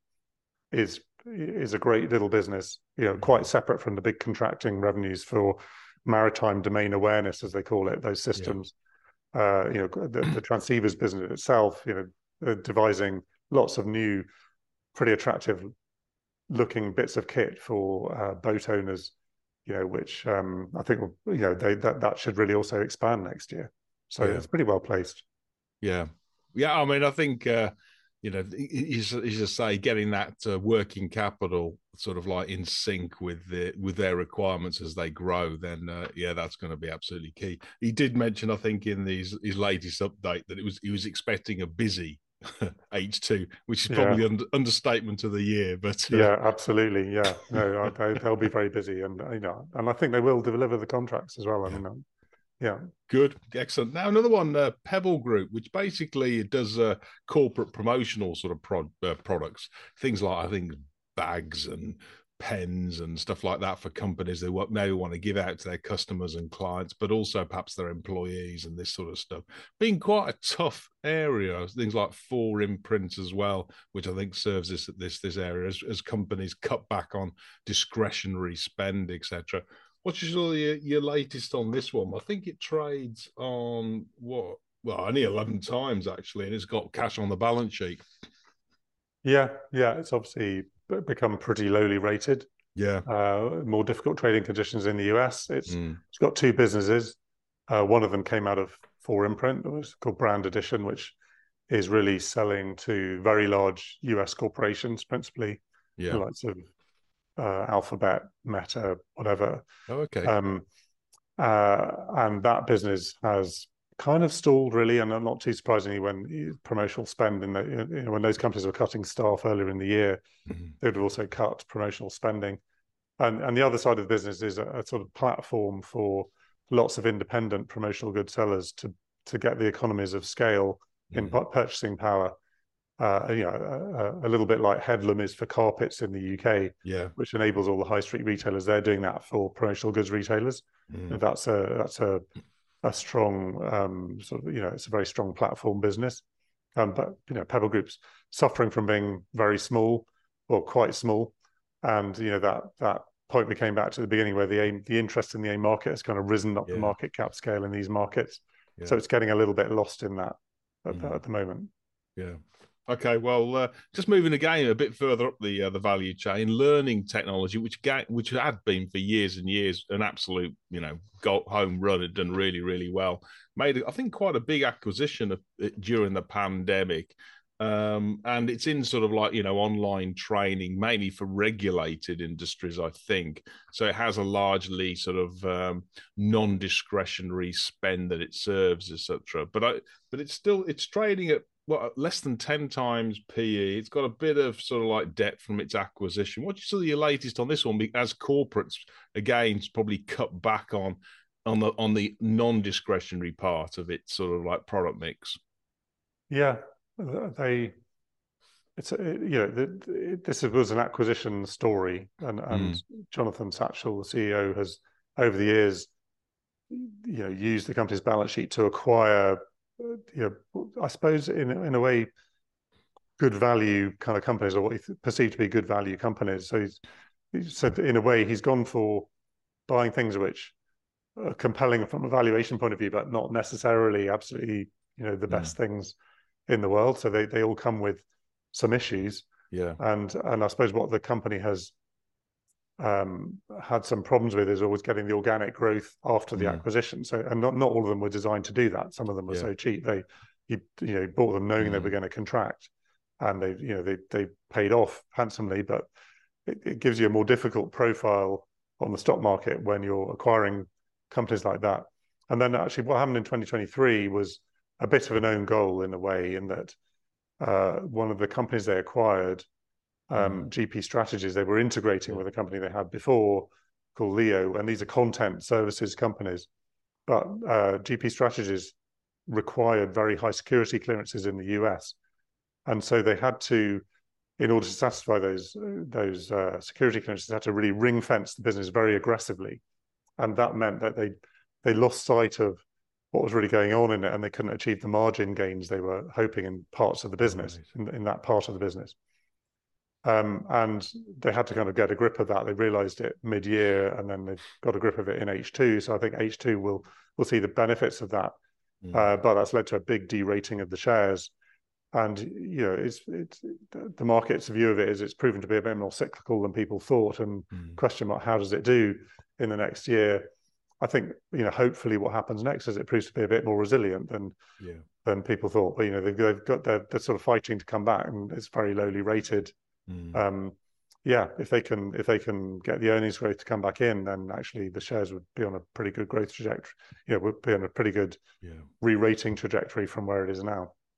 is is a great little business, you know, quite separate from the big contracting revenues for maritime domain awareness, as they call it, those systems. Yeah. Uh, you know, the, the transceivers business itself, you know, devising lots of new, pretty attractive looking bits of kit for uh, boat owners, you know, which um, I think, you know, they, that, that should really also expand next year. So yeah. it's pretty well placed. Yeah. Yeah. I mean, I think, uh, you know, you just say getting that uh, working capital sort of like in sync with the with their requirements as they grow, then uh, yeah, that's going to be absolutely key. He did mention, I think, in his his latest update that it was he was expecting a busy H two, which is Yeah. probably under, understatement of the year. But uh... yeah, absolutely, yeah. No, they, they'll be very busy, and you know, and I think they will deliver the contracts as well. I yeah. mean, yeah. Good, excellent. Now another one, uh, Pebble Group, which basically does uh, corporate promotional sort of pro- uh, products, things like I think bags and pens and stuff like that for companies they want, now want to give out to their customers and clients, but also perhaps their employees and this sort of stuff. Being quite a tough area, things like four imprint as well, which I think serves this this this area as, as companies cut back on discretionary spend, et cetera. What's your, your latest on this one? I think it trades on what? Well, only eleven times actually, and it's got cash on the balance sheet. Yeah, yeah, it's obviously become pretty lowly rated. Yeah, uh, more difficult trading conditions in the U S. It's mm. it's got two businesses. Uh, one of them came out of four imprint. It was called Brand Addition, which is really selling to very large U S corporations, principally yeah, the likes of uh, Alphabet, Meta, whatever. Oh, okay. Um, uh, and that business has kind of stalled, really, and not too surprisingly, when promotional spend in the, you know, when those companies were cutting staff earlier in the year, mm-hmm. they would also cut promotional spending. And and the other side of the business is a, a sort of platform for lots of independent promotional goods sellers to to get the economies of scale in mm-hmm. purchasing power. Uh, you know, a, a little bit like Headlam is for carpets in the U K, yeah, which enables all the high street retailers. They're doing that for promotional goods retailers. Mm. And that's a that's a a strong um, sort of, you know, it's a very strong platform business. Um, but you know, Pebble Group's suffering from being very small or quite small, and you know that that point we came back to the beginning where the aim, the interest in the AIM market has kind of risen up yeah. the market cap scale in these markets. Yeah. So it's getting a little bit lost in that at, mm. the, at the moment. Yeah. Okay, well, uh, just moving again a bit further up the uh, the value chain, learning technology, which ga- which had been for years and years an absolute, you know, go home run, had done really, really well. Made, I think, quite a big acquisition of it during the pandemic, um, and it's in sort of like, you know, online training, mainly for regulated industries, I think. So it has a largely sort of um, non-discretionary spend that it serves, et cetera. But I, but it's still it's trading at well, less than ten times P E. It's got a bit of sort of like debt from its acquisition. What's sort of your latest on this one? As corporates, again, probably cut back on on the on the non-discretionary part of its sort of like product mix. Yeah, they. It's you know the, this was an acquisition story, and and mm. Jonathan Satchell, the C E O, has over the years, you know, used the company's balance sheet to acquire, you know, I suppose in in a way, good value kind of companies, or what he perceived to be good value companies. So he's, he said in a way he's gone for buying things which are compelling from a valuation point of view, but not necessarily absolutely, you know, the best mm. things in the world. So they they all come with some issues. Yeah. And and I suppose what the company has um, had some problems with is always getting the organic growth after the mm. acquisition. So, and not, not all of them were designed to do that. Some of them were yeah. so cheap. They, you, you know, bought them knowing mm. they were going to contract, and they, you know, they, they paid off handsomely, but it, it gives you a more difficult profile on the stock market when you're acquiring companies like that. And then actually what happened in twenty twenty-three was a bit of an own goal in a way, in that uh, one of the companies they acquired, Um, mm. G P Strategies, they were integrating yeah. with a company they had before called Leo, and these are content services companies. But uh, G P Strategies required very high security clearances in the U S, and so they had to, in order to satisfy those those uh, security clearances, they had to really ring fence the business very aggressively, and that meant that they they lost sight of what was really going on in it, and they couldn't achieve the margin gains they were hoping in parts of the business, right. in, in that part of the business. Um, and they had to kind of get a grip of that. They realized it mid-year, and then they got a grip of it in H two. So I think H two will will see the benefits of that. Mm. Uh, but that's led to a big derating of the shares. And you know, it's it's the market's view of it is it's proven to be a bit more cyclical than people thought. And mm. question mark, how does it do in the next year? I think, you know, hopefully what happens next is it proves to be a bit more resilient than yeah. than people thought. But you know, they've, they've got they're, they're sort of fighting to come back, and it's very lowly rated. Mm. Um, yeah, if they can if they can get the earnings growth to come back in, then actually the shares would be on a pretty good growth trajectory. Yeah, would be on a pretty good yeah. re-rating trajectory from where it is now.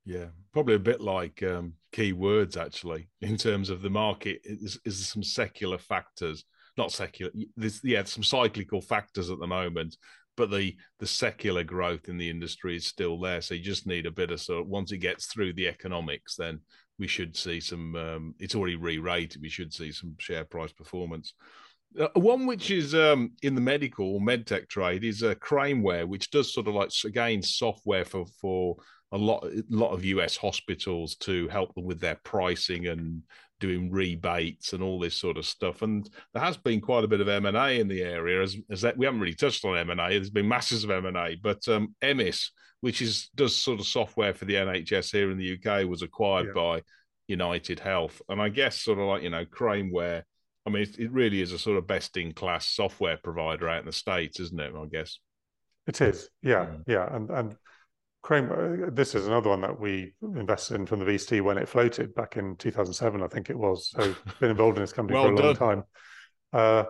Yeah, probably a bit like um, keywords actually in terms of the market. Is, is some secular factors, not secular. There's, yeah, some cyclical factors at the moment, but the the secular growth in the industry is still there. So you just need a bit of sort of, once it gets through the economics, then we should see some. Um, it's already re-rated. We should see some share price performance. Uh, one which is um, in the medical or medtech trade is uh, Craneware, which does sort of like again software for for a lot a lot of U S hospitals to help them with their pricing and doing rebates and all this sort of stuff. And there has been quite a bit of M and A in the area, as, as that we haven't really touched on M and A. There's been masses of M and A, but um, Emis, which is does sort of software for the N H S here in the U K, was acquired Yeah. by United Health, and I guess sort of like you know Craneware. I mean, it, it really is a sort of best-in-class software provider out in the States, isn't it? I guess. It is, yeah, Mm. yeah, and and Crane, this is another one that we invested in from the V C when it floated back in two thousand seven, I think it was. So been involved in this company Well for a long done. time, uh,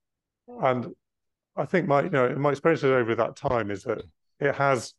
and I think my you know my experiences over that time is that it has,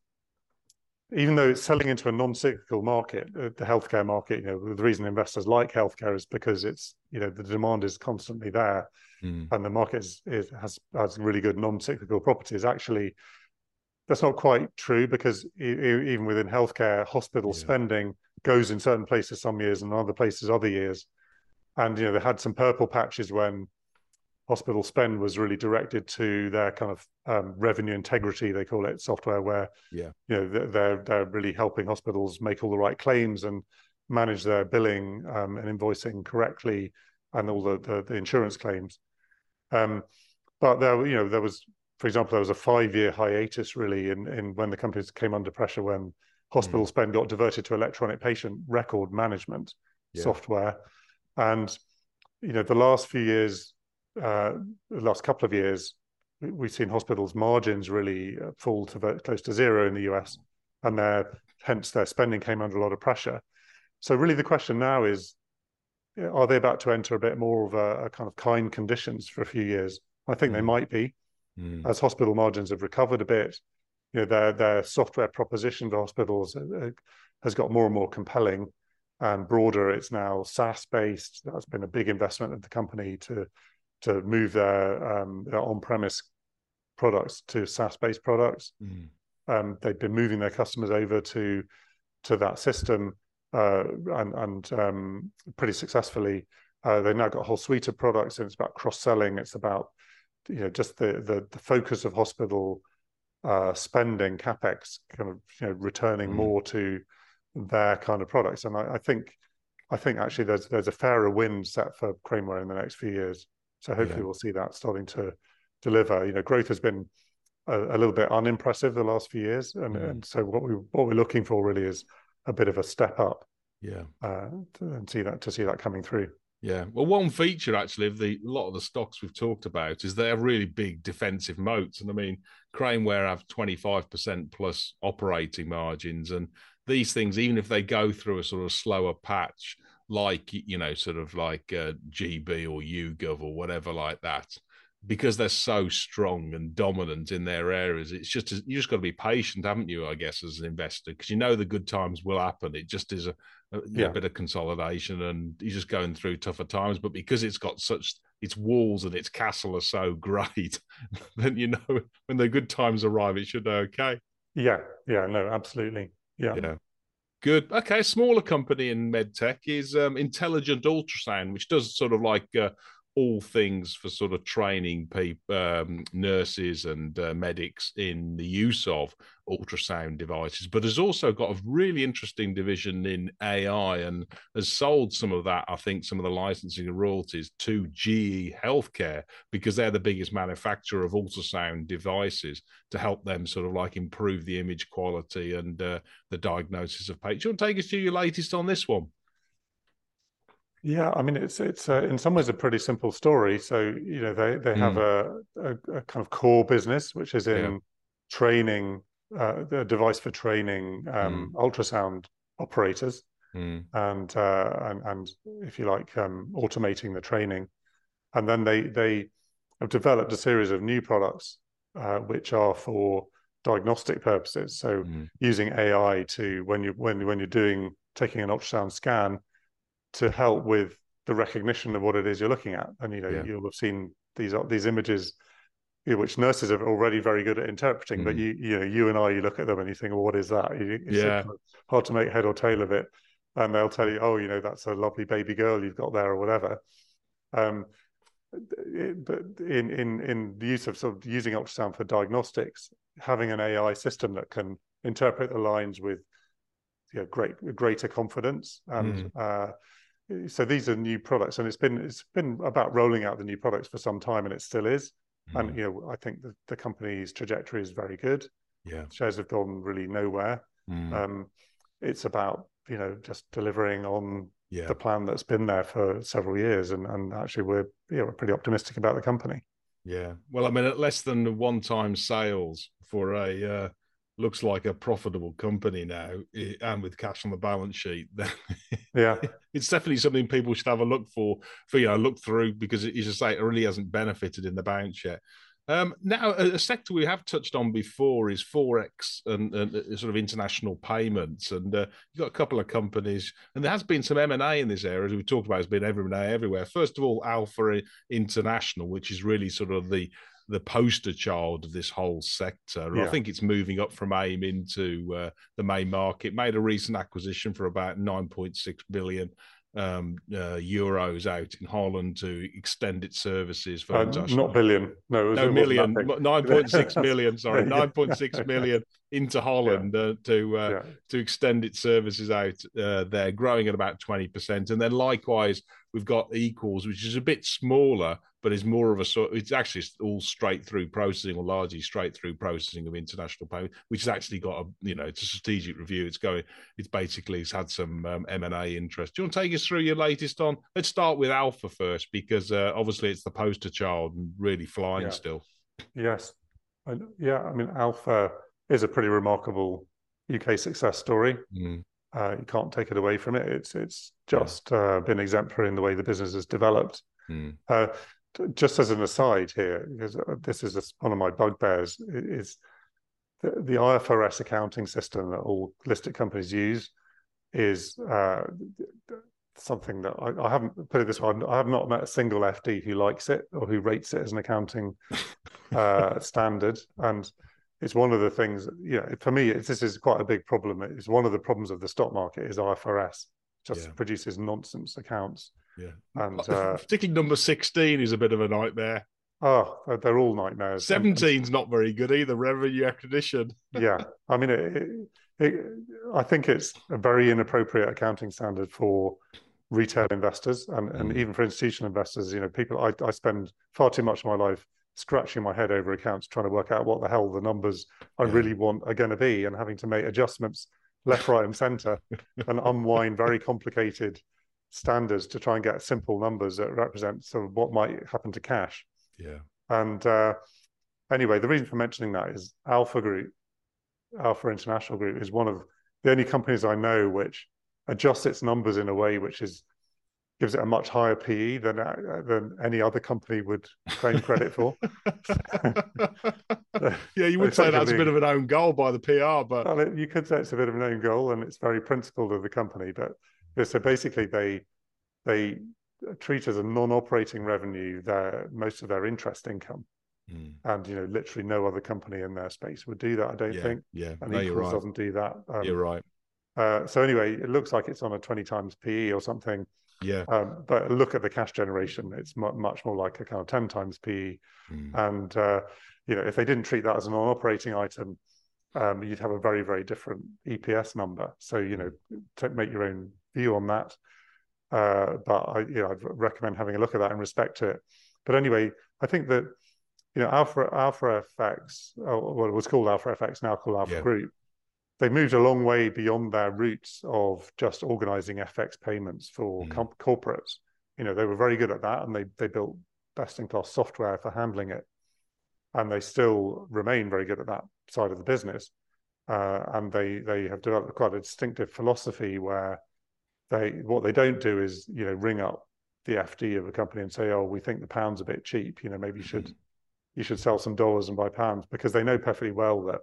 even though it's selling into a non-cyclical market, uh, the healthcare market, you know, the reason investors like healthcare is because it's, you know, the demand is constantly there, Mm. and the market is, is has has really good non-cyclical properties. Actually, that's not quite true, because e even within healthcare, hospital Yeah. spending goes in certain places some years and other places other years. And you know, they had some purple patches when hospital spend was really directed to their kind of um, revenue integrity, they call it, software, where Yeah. you know they're they're really helping hospitals make all the right claims and manage their billing um, and invoicing correctly, and all the the, the insurance claims. Um, but there, you know, there was, for example, there was a five-year hiatus really in in when the companies came under pressure, when hospital Mm. spend got diverted to electronic patient record management Yeah. software, and you know the last few years. Uh, the last couple of years, we've seen hospitals' margins really fall to very, close to zero in the U S, and their hence their spending came under a lot of pressure. So really, the question now is, are they about to enter a bit more of a, a kind of kind conditions for a few years? I think mm. they might be, mm. as hospital margins have recovered a bit. You know, their their software proposition to hospitals has got more and more compelling and broader. It's now SaaS based. That's been a big investment of the company to. to move their, um, their on-premise products to SaaS-based products. Mm. Um, they've been moving their customers over to to that system uh, and, and um, pretty successfully. Uh, they've now got a whole suite of products, and it's about cross-selling. It's about you know just the the, the focus of hospital uh, spending, capex, kind of you know returning mm. more to their kind of products. And I, I think I think actually there's there's a fairer wind set for Craneware in the next few years. So hopefully yeah. we'll see that starting to deliver. You know, growth has been a, a little bit unimpressive the last few years, and, mm. and so what we what we're looking for really is a bit of a step up. Yeah, uh, to, and see that to see that coming through. Yeah, well, one feature actually of the a lot of the stocks we've talked about is they have really big defensive moats, and I mean, Craneware have twenty-five percent plus operating margins, and these things, even if they go through a sort of slower patch, like, you know, sort of like uh, G B or YouGov or whatever like that, because they're so strong and dominant in their areas, it's just, you just got to be patient, haven't you, I guess, as an investor, because you know the good times will happen. It just is a, a yeah. bit of consolidation, and you're just going through tougher times. But because it's got such, its walls and its castle are so great, then, you know, when the good times arrive, it should be okay. Yeah, yeah, no, absolutely. Yeah. Yeah. Good. Okay, a smaller company in medtech is um, Intelligent Ultrasound, which does sort of like uh, all things for sort of training people, um, nurses and uh, medics in the use of ultrasound devices, but has also got a really interesting division in A I and has sold some of that, I think, some of the licensing and royalties to G E Healthcare, because they're the biggest manufacturer of ultrasound devices, to help them sort of like improve the image quality and uh, the diagnosis of patients. Do you want to take us to your latest on this one? Yeah, I mean, it's it's uh, in some ways a pretty simple story. So, you know, they they have mm. a, a, a kind of core business, which is in yeah. training, uh, the device for training um, mm. ultrasound operators, mm. and, uh, and and if you like, um, automating the training. And then they they have developed a series of new products, uh, which are for diagnostic purposes. So Mm. using A I to when you when when you're doing taking an ultrasound scan to help with the recognition of what it is you're looking at, and you know Yeah. you'll have seen these these images, you know, which nurses are already very good at interpreting. Mm. But you you know you and I, you look at them and you think, well, what is that? It's Yeah. kind of hard to make head or tail of it, and they'll tell you, oh, you know, that's a lovely baby girl you've got there or whatever. Um, it, but in in in the use of sort of using ultrasound for diagnostics, having an A I system that can interpret the lines with, you know, great greater confidence, and Mm. uh, so these are new products, and it's been it's been about rolling out the new products for some time, and it still is. Mm. And you know, I think the, the company's trajectory is very good. Yeah. Shares have gone really nowhere. Mm. Um, it's about, you know, just delivering on Yeah. the plan that's been there for several years, and and actually we're yeah we're pretty optimistic about the company. Yeah. Well, I mean, at less than one-time sales for a uh, looks like a profitable company now, and with cash on the balance sheet, then Yeah, it's definitely something people should have a look for, for you know, look through, because it, as you say, it really hasn't benefited in the bounce yet. Um, now, a, a sector we have touched on before is Forex and, and uh, sort of international payments. And uh, you've got a couple of companies, and there has been some M and A in this area, as we talked about. It's been M and A everywhere. First of all, Alpha International, which is really sort of the the poster child of this whole sector. And yeah. I think it's moving up from AIM into uh, the main market. Made a recent acquisition for about nine point six billion um uh, euros out in Holland to extend its services for Uh, international. not billion, no, it was, No, it million, wasn't that big. nine point six million, sorry, Yeah. nine point six million into Holland uh, to uh, Yeah. to extend its services out uh, there, growing at about twenty percent. And then likewise, we've got Equals, which is a bit smaller, but is more of a sort, it's actually all straight through processing, or largely straight through processing of international payment, which has actually got a, you know, it's a strategic review. It's going, it's basically, it's had some um, M and A interest. Do you want to take us through your latest on? Let's start with Alpha first, because uh, obviously it's the poster child and really flying Yeah. still. Yes. I, yeah, I mean, Alpha is a pretty remarkable U K success story. Mm. Uh, you can't take it away from it. It's it's just yeah. uh, been exemplary in the way the business has developed. Mm. Uh, just as an aside here, because this is a, one of my bugbears, is the, the I F R S accounting system that all listed companies use is uh, something that I, I haven't, put it this way, I have not met a single F D who likes it or who rates it as an accounting uh, standard. And it's one of the things, you know, for me, it's, this is quite a big problem. It's one of the problems of the stock market is I F R S just yeah. produces nonsense accounts. Yeah. And uh, particularly number sixteen is a bit of a nightmare. Oh, they're all nightmares. seventeen's not very good either, revenue acquisition. Yeah. I mean, it, it, it, I think it's a very inappropriate accounting standard for retail investors and, mm. and even for institutional investors. You know, people, I, I spend far too much of my life scratching my head over accounts, trying to work out what the hell the numbers I yeah. really want are going to be, and having to make adjustments left, right, and center and unwind very complicated standards to try and get simple numbers that represent sort of what might happen to cash. Yeah. And uh, anyway, the reason for mentioning that is Alpha Group, Alpha International Group, is one of the only companies I know which adjusts its numbers in a way which is gives it a much higher P E than uh, than any other company would claim credit for. Yeah, you would say that's a bit of an own goal by the P R, but well, it, you could say it's a bit of an own goal, and it's very principled of the company. But so basically, they they treat as a non-operating revenue their most of their interest income, mm. and you know, literally no other company in their space would do that. I don't yeah, think. Yeah, and no, Equals right. doesn't do that. Um, you're right. Uh, so anyway, it looks like it's on a twenty times P E or something. Yeah. Um, but look at the cash generation; it's mu much more like a kind of ten times P E. Mm. And uh, you know, if they didn't treat that as a non-operating item, um, you'd have a very, very different E P S number. So you know, to make your own view on that. Uh, but I, you know, I'd recommend having a look at that and respect to it. But anyway, I think that you know, Alpha Alpha F X, or what it was called Alpha F X, now called Alpha yeah. Group. They moved a long way beyond their roots of just organizing F X payments for mm. corporates. You know, they were very good at that, and they they built best-in-class software for handling it. And they still remain very good at that side of the business. Uh, and they they have developed quite a distinctive philosophy where they what they don't do is, you know, ring up the F D of a company and say, oh, we think the pound's a bit cheap. You know, maybe you should mm. you should sell some dollars and buy pounds, because they know perfectly well that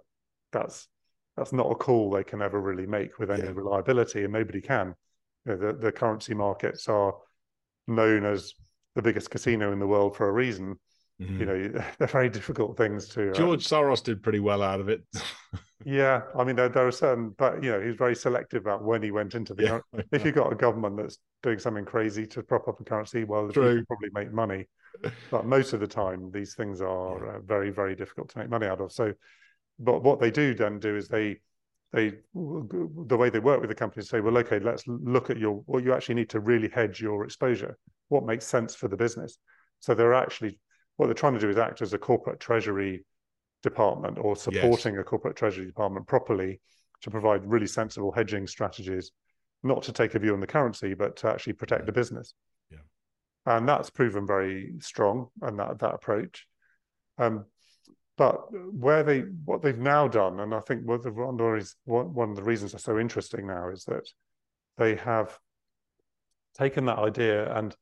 that's that's not a call they can ever really make with any Yeah. reliability, and nobody can. You know, the, the currency markets are known as the biggest casino in the world for a reason. Mm-hmm. You know, they're very difficult things to. George uh, Soros did pretty well out of it. Yeah, I mean, there, there are certain, but you know, he was very selective about when he went into the. Yeah. If you've got a government that's doing something crazy to prop up a currency, well, you can probably make money. But most of the time, these things are yeah. uh, very, very difficult to make money out of. So, but what they do then do is they, they, the way they work with the companies say, well, okay, let's look at your what you actually need to really hedge your exposure. What makes sense for the business? So they're actually what they're trying to do is act as a corporate treasury department or supporting yes. a corporate treasury department properly to provide really sensible hedging strategies, not to take a view on the currency, but to actually protect yeah. the business. Yeah. And that's proven very strong, and that that approach. Um, but where they what they've now done, and I think one of the one of the reasons they're so interesting now is that they have taken that idea and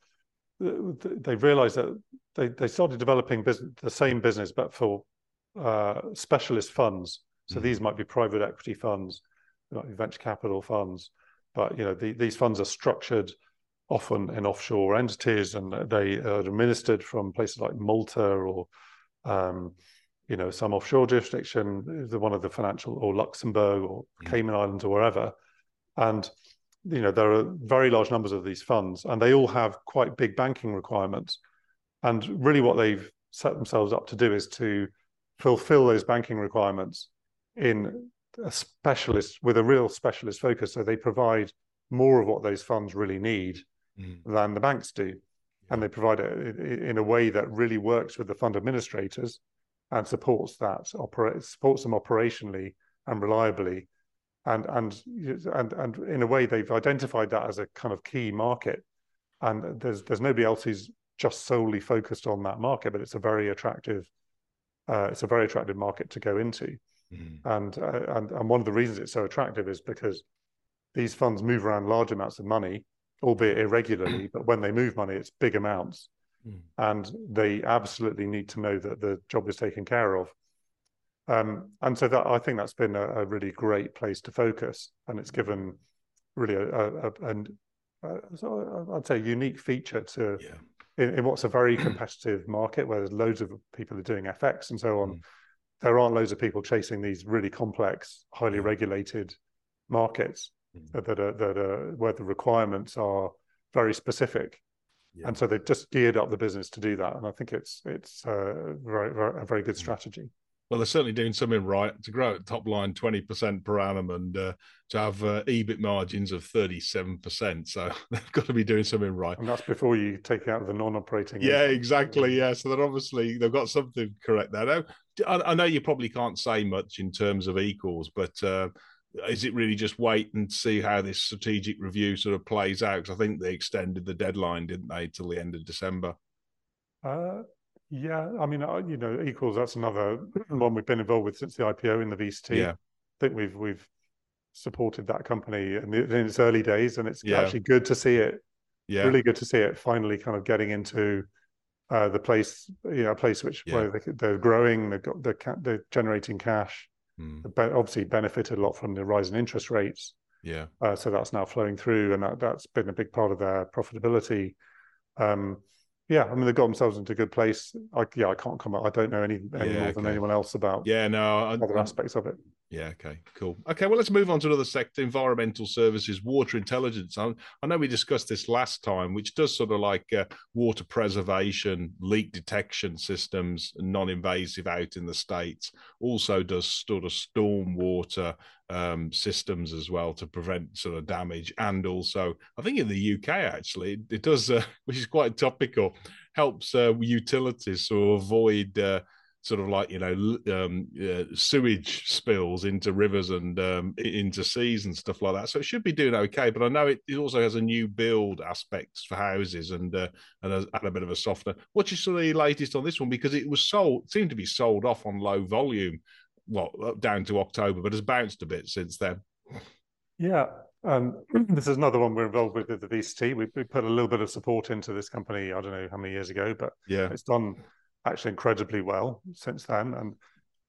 they realized that they, they started developing business, the same business, but for uh, specialist funds. So mm-hmm. these might be private equity funds, they might be venture capital funds, but you know the, these funds are structured often in offshore entities, and they are administered from places like Malta or um, you know some offshore jurisdiction, the one of the financial or Luxembourg or mm-hmm. Cayman Islands or wherever, and you know there are very large numbers of these funds, and they all have quite big banking requirements. And really, what they've set themselves up to do is to fulfill those banking requirements in a specialist with a real specialist focus. So they provide more of what those funds really need mm. than the banks do, yeah. and they provide it in a way that really works with the fund administrators and supports that operate supports them operationally and reliably. And, and and and in a way, they've identified that as a kind of key market, and there's there's nobody else who's just solely focused on that market, but it's a very attractive, uh, it's a very attractive market to go into, mm. and uh, and and one of the reasons it's so attractive is because these funds move around large amounts of money, albeit irregularly, but when they move money, it's big amounts, mm. and they absolutely need to know that the job is taken care of. Um, and so that I think that's been a, a really great place to focus, and it's given really a, a, a, a, a I'd say unique feature to yeah. in, in what's a very competitive market where there's loads of people are doing F X and so on. Mm. There aren't loads of people chasing these really complex, highly yeah. regulated markets mm. that, that are that are where the requirements are very specific, yeah. and so they've just geared up the business to do that. And I think it's it's a very, very a very good strategy. Well, they're certainly doing something right to grow at top line twenty percent per annum and uh, to have uh, E B I T margins of thirty-seven percent. So they've got to be doing something right. And that's before you take out the non-operating. Yeah, income. Exactly. Yeah. So they're obviously, they've got something correct there. Now, I, I know you probably can't say much in terms of Equals, but uh, is it really just wait and see how this strategic review sort of plays out? Because I think they extended the deadline, didn't they, till the end of December? Uh Yeah, I mean, you know, Equals, that's another one we've been involved with since the I P O in the V C T. Yeah. I think we've we've supported that company in, in its early days, and it's yeah. actually good to see it. Yeah, really good to see it finally kind of getting into uh, the place, you know, a place which yeah. where they, they're growing, they've got they're, they're generating cash. Mm. They obviously benefited a lot from the rise in interest rates. Yeah, uh, so that's now flowing through, and that, that's been a big part of their profitability. Um, Yeah, I mean, they've got themselves into a good place. I, yeah, I can't comment. I don't know any, any yeah, more okay. than anyone else about yeah, no, I, other I, aspects of it. Yeah, okay, cool. Okay, well, let's move on to another sector, environmental services, water intelligence. I, I know we discussed this last time, which does sort of like uh, water preservation, leak detection systems, non-invasive out in the States. Also does sort of storm water um, systems as well to prevent sort of damage. And also, I think in the U K, actually, it, it does, uh, which is quite topical, helps uh, utilities sort of avoid uh, sort of like, you know, um, uh, sewage spills into rivers and um, into seas and stuff like that. So it should be doing okay. But I know it, it also has a new build aspects for houses and uh, and, a, and a bit of a softener. What's your sort of latest on this one? Because it was sold, seemed to be sold off on low volume, well, down to October, but has bounced a bit since then. Yeah. Um, this is another one we're involved with at the V C T. We, we put a little bit of support into this company, I don't know how many years ago, but yeah, it's done actually incredibly well since then. And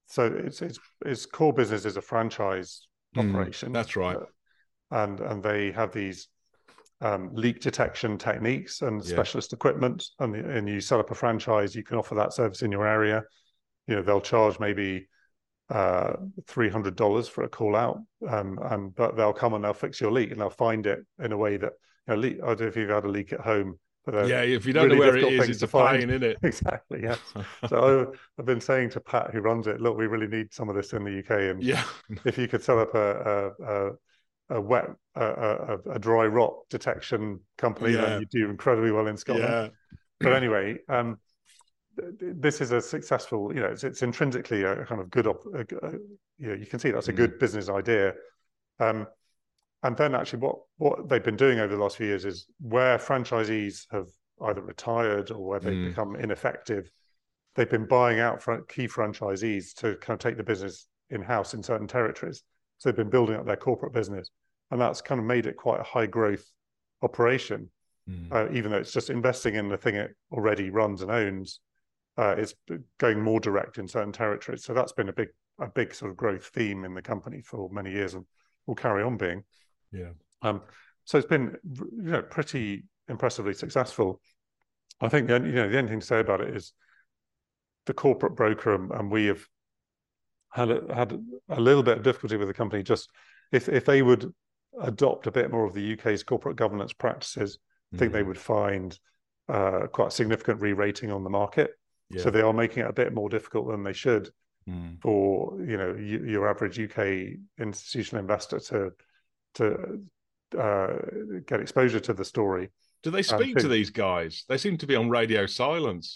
so it's it's its core business is a franchise Mm, operation. that's right. Uh, and and they have these um, leak detection techniques and Yeah. specialist equipment, and and you set up a franchise, you can offer that service in your area. You know, they'll charge maybe uh, three hundred dollars for a call out, um, and but they'll come and they'll fix your leak, and they'll find it in a way that, you know, leak, I don't know if you've had a leak at home, but Yeah, if you don't really know where it difficult is, things it's to a find. pain, isn't it? Exactly, yes. So I, I've been saying to Pat, who runs it, look, we really need some of this in the U K, and Yeah. if you could set up a a, a, a wet a, a, a dry rot detection company, Yeah. then you do incredibly well in Scotland. Yeah. But anyway, um, this is a successful, you know, it's, it's intrinsically a kind of good, op- a, a, you know, you can see that's a good mm. business idea. Um, and then actually what, what they've been doing over the last few years is where franchisees have either retired or where they've mm. become ineffective, they've been buying out key franchisees to kind of take the business in-house in certain territories. So they've been building up their corporate business, and that's kind of made it quite a high growth operation, mm. uh, even though it's just investing in the thing it already runs and owns. Uh, it's going more direct in certain territories. So that's been a big, a big sort of growth theme in the company for many years, and will carry on being. Yeah. Um. So it's been, you know, pretty impressively successful. I think the, you know, the only thing to say about it is the corporate broker and, and we have had a, had a little bit of difficulty with the company. Just if if they would adopt a bit more of the U K's corporate governance practices, I think mm. they would find uh, quite a significant re-rating on the market. Yeah. So they are making it a bit more difficult than they should mm. for, you know, you, your average U K institutional investor to to uh, get exposure to the story. Do they speak to these guys? They seem to be on radio silence.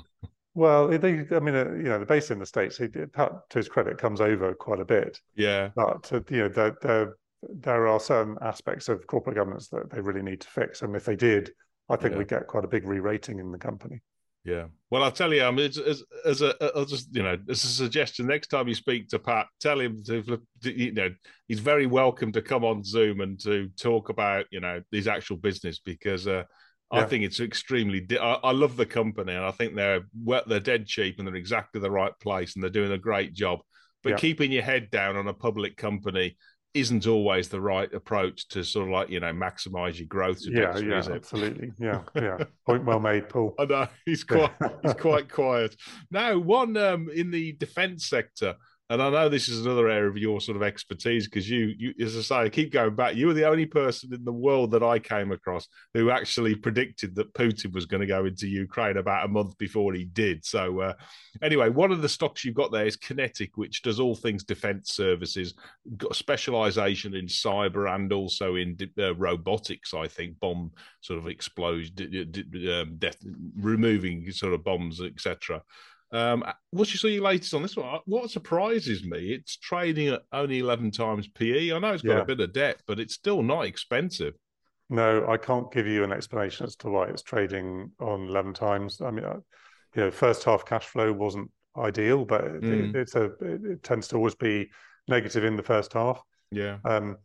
Well, they, I mean, uh, you know, they're based in the States. He, Pat, to his credit, comes over quite a bit. Yeah. But, uh, you know, there, there, there are certain aspects of corporate governance that they really need to fix. And if they did, I think yeah. we'd get quite a big re-rating in the company. Yeah. Well, I'll tell you, I mean, as, as a, I'll just, you know, as a suggestion, next time you speak to Pat, tell him to, you know, he's very welcome to come on Zoom and to talk about, you know, his actual business, because uh, yeah. I think it's extremely, I, I love the company, and I think they're, they're dead cheap and they're exactly the right place and they're doing a great job. But yeah. keeping your head down on a public company isn't always the right approach to sort of like, you know, maximize your growth. Yeah, yeah, is it? Absolutely. Yeah, yeah. Point well made, Paul. I know, he's quite he's quite quiet. Now, one um, in the defence sector, and I know this is another area of your sort of expertise, because you, you, as I say, I keep going back, you were the only person in the world that I came across who actually predicted that Putin was going to go into Ukraine about a month before he did. So uh, anyway, one of the stocks you've got there is Kinetic, which does all things defence services, got a specialisation in cyber and also in uh, robotics, I think, bomb sort of explosion, um, death, removing sort of bombs, et cetera. Um, what's your latest on this one? What surprises me, it's trading at only eleven times P E. I know it's got yeah. a bit of debt, but it's still not expensive. No, I can't give you an explanation as to why it's trading on eleven times. I mean, you know, first half cash flow wasn't ideal, but mm. it, it's a it tends to always be negative in the first half. Yeah. Um,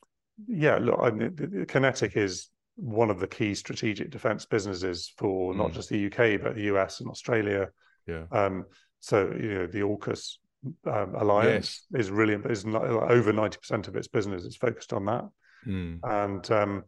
yeah. Look, I mean, Kinetic is one of the key strategic defence businesses for mm. not just the U K but the U S and Australia. Yeah. Um, so, you know, the AUKUS um, alliance yes. is really is not, over ninety percent of its business is focused on that. Mm. And um,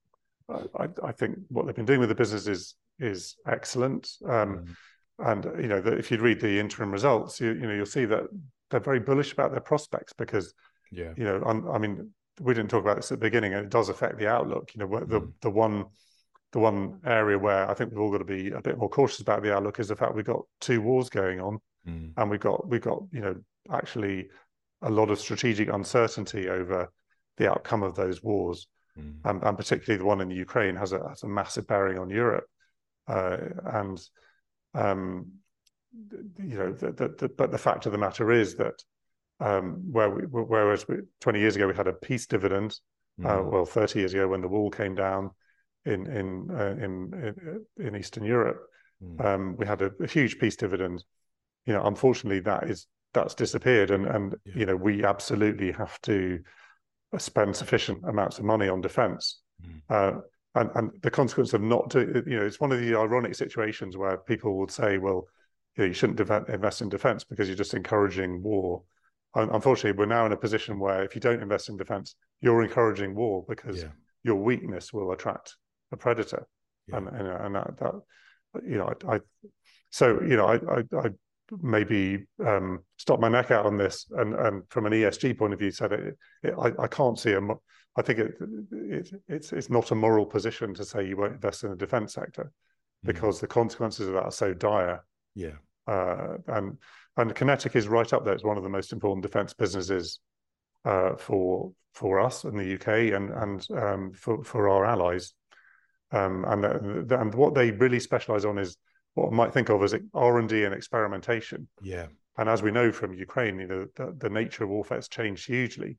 I, I think what they've been doing with the business is is excellent. Um, mm. And you know, the, if you read the interim results, you, you know, you'll see that they're very bullish about their prospects, because yeah, you know, I'm, I mean, we didn't talk about this at the beginning, and it does affect the outlook. You know, the mm. the one. The one area where I think we've all got to be a bit more cautious about the outlook is the fact we've got two wars going on, mm. and we've got we've got you know actually a lot of strategic uncertainty over the outcome of those wars, mm. and, and particularly the one in the Ukraine has a has a massive bearing on Europe, uh, and um, you know the, the, the, but the fact of the matter is that um, where we whereas we, twenty years ago we had a peace dividend, mm. uh, well thirty years ago when the wall came down. In in, uh, in in in Eastern Europe, mm. um, we had a, a huge peace dividend. You know, unfortunately, that is that's disappeared, and and yeah. you know we absolutely have to spend sufficient amounts of money on defence. Mm. Uh, and and the consequence of not doing, you know, it's one of the ironic situations where people would say, well, you know, you shouldn't invest in defense because you're just encouraging war. Unfortunately, we're now in a position where if you don't invest in defense, you're encouraging war because yeah. your weakness will attract a predator. Yeah. And, and, and that, that, you know, I, I so, you know, I, I, I maybe um, stopped my neck out on this and, and from an E S G point of view said it, it I, I can't see a, I think it, it, it's, it's not a moral position to say you won't invest in the defense sector because mm. the consequences of that are so dire. Yeah. Uh, and and QinetiQ is right up there. It's one of the most important defense businesses uh, for for us in the U K and and um, for for our allies. Um, and the, and what they really specialize on is what I might think of as R and D and experimentation. Yeah. And as we know from Ukraine, you know, the, the nature of warfare has changed hugely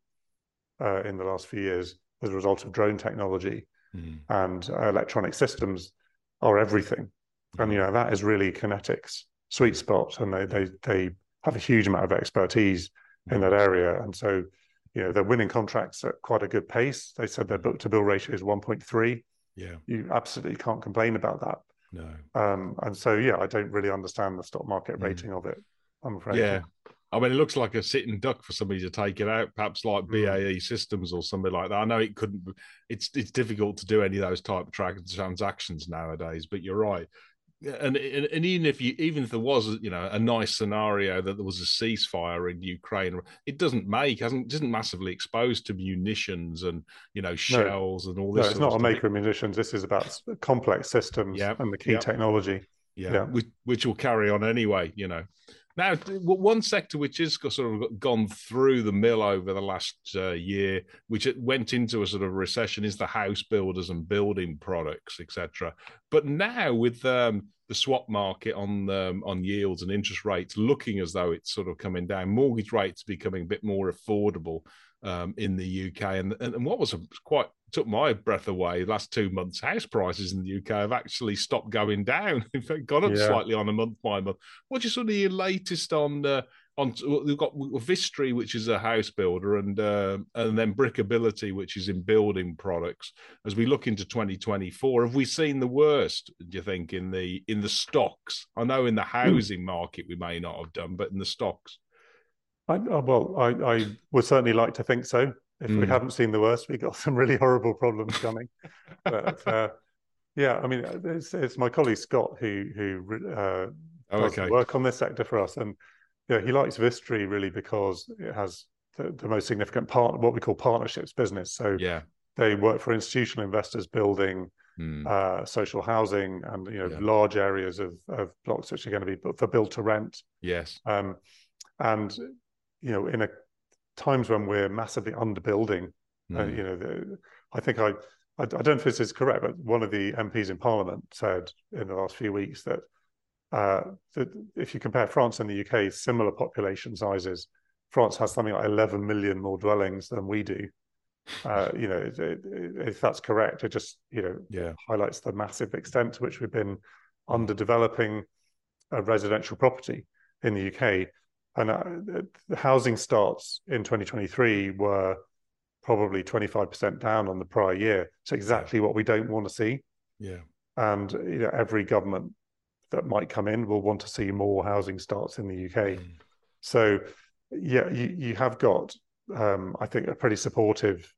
uh, in the last few years as a result of drone technology mm. and uh, electronic systems are everything. Mm. And you know that is really QinetiQ's sweet spot, and they they they have a huge amount of expertise in that area, and so you know they're winning contracts at quite a good pace. They said their book-to-bill ratio is one point three. Yeah, you absolutely can't complain about that. No, um, and so yeah, I don't really understand the stock market rating mm. of it, I'm afraid. Yeah, I mean, it looks like a sitting duck for somebody to take it out, perhaps like B A E mm. Systems or something like that. I know it couldn't. It's it's difficult to do any of those type of transactions nowadays, but you're right. And, and and even if you even if there was you know a nice scenario that there was a ceasefire in Ukraine, it doesn't make hasn't isn't massively exposed to munitions and you know shells no. and all this. No, it's not a maker of munitions. This is about complex systems yep. and the key yep. technology. Yeah, yeah. Which, which will carry on anyway. You know. Now, one sector which has sort of gone through the mill over the last uh, year, which went into a sort of recession, is the house builders and building products, et cetera. But now with um, the swap market on um, on yields and interest rates looking as though it's sort of coming down, mortgage rates becoming a bit more affordable um, in the U K. And, and what was a, quite took my breath away last two months, house prices in the U K have actually stopped going down. In fact, gone up yeah. slightly on a month by month. What's your sort of your latest on uh, on? We've got Vistry, which is a house builder, and uh, and then Brickability, which is in building products. As we look into twenty twenty-four, have we seen the worst? Do you think in the in the stocks? I know in the housing market we may not have done, but in the stocks. I, well, I, I would certainly like to think so. If mm. we haven't seen the worst, we've got some really horrible problems coming. But uh, yeah, I mean, it's, it's my colleague Scott who who uh, oh, does okay. work on this sector for us, and yeah, he likes Vistry really because it has the, the most significant part, what we call partnerships business. So yeah, they work for institutional investors building mm. uh, social housing and you know yeah. large areas of, of blocks which are going to be for build to rent. Yes, um, and you know in a times when we're massively underbuilding, mm. uh, you know, the, I think I, I, I don't know if this is correct, but one of the M Ps in Parliament said in the last few weeks that, uh, that if you compare France and the U K, similar population sizes, France has something like eleven million more dwellings than we do. Uh, you know, it, it, if that's correct, it just you know yeah. highlights the massive extent to which we've been underdeveloping uh, residential property in the U K. And uh, the housing starts in twenty twenty-three were probably twenty-five percent down on the prior year. It's exactly what we don't want to see. Yeah. And you know, every government that might come in will want to see more housing starts in the U K. Mm. So, yeah, you, you have got, um, I think, a pretty supportive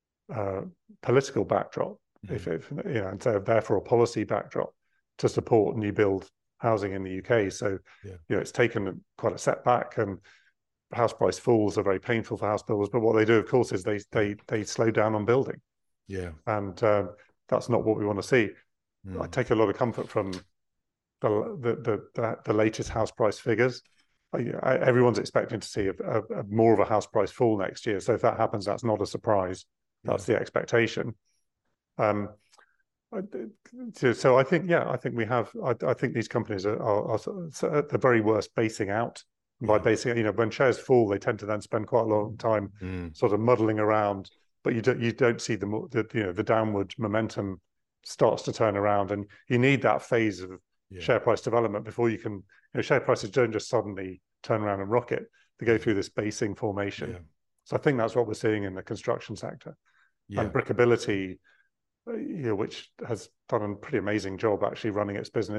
uh, political backdrop, mm. if, if you know, and so therefore a policy backdrop to support new build housing in the U K. So, yeah. you know, it's taken quite a setback, and house price falls are very painful for house builders. But what they do, of course, is they they they slow down on building. Yeah, and um, that's not what we want to see. Mm. I take a lot of comfort from the the the, the latest house price figures. I, I, everyone's expecting to see a, a, a more of a house price fall next year. So if that happens, that's not a surprise. That's yeah. the expectation. Um, So I think, yeah, I think we have. I, I think these companies are, are, are at the very worst basing out. By yeah. basing, you know, when shares fall, they tend to then spend quite a long time mm. sort of muddling around. But you don't, you don't see the, the, you know, the downward momentum starts to turn around, and you need that phase of yeah. share price development before you can. You know, share prices don't just suddenly turn around and rocket. They go through this basing formation. Yeah. So I think that's what we're seeing in the construction sector, yeah. and Brickability, you know, which has done a pretty amazing job actually running its business.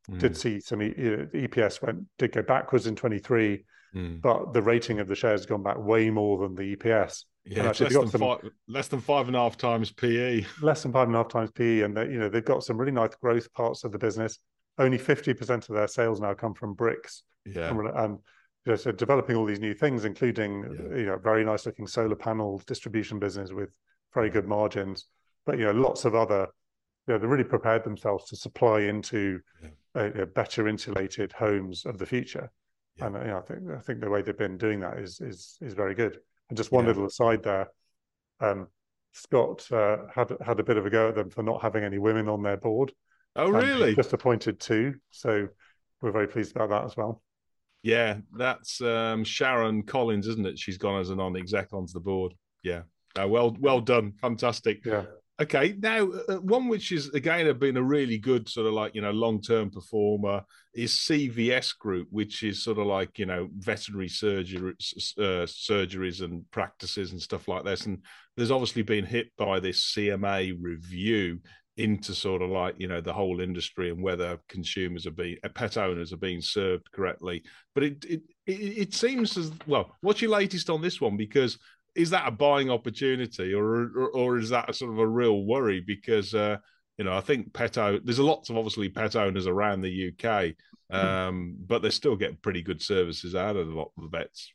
mm. did see some e the E P S went did go backwards in twenty-three, mm. but the rating of the shares has gone back way more than the E P S. Yeah, and actually, less, than some, five, less than five and a half times P E. Less than five and a half times P E, and they, you know they've got some really nice growth parts of the business. Only fifty percent of their sales now come from bricks. Yeah, and, and you know, so developing all these new things, including yeah. you know very nice looking solar panel distribution business with very yeah. good margins. But you know lots of other, you know, they really prepared themselves to supply into yeah. a, a better insulated homes of the future. Yeah. And you know, I think I think the way they've been doing that is is is very good. And just one yeah. little aside there, um, Scott uh, had had a bit of a go at them for not having any women on their board. Oh, really? Just appointed two, so we're very pleased about that as well. Yeah, that's um, Sharon Collins, isn't it? She's gone as a non-exec onto the board. Yeah, uh, well, well done, fantastic. Yeah. Okay, now uh, one which is again have been a really good sort of like you know long-term performer is C V S Group, which is sort of like you know veterinary surgery uh, surgeries and practices and stuff like this. And there's obviously been hit by this C M A review into sort of like you know the whole industry and whether consumers are being pet owners are being served correctly. But it it it, it seems as well. What's your latest on this one? Because is that a buying opportunity, or, or or is that a sort of a real worry? Because uh, you know, I think pet own there's lots of obviously pet owners around the U K, um, but they're still getting pretty good services out of a lot of the vets.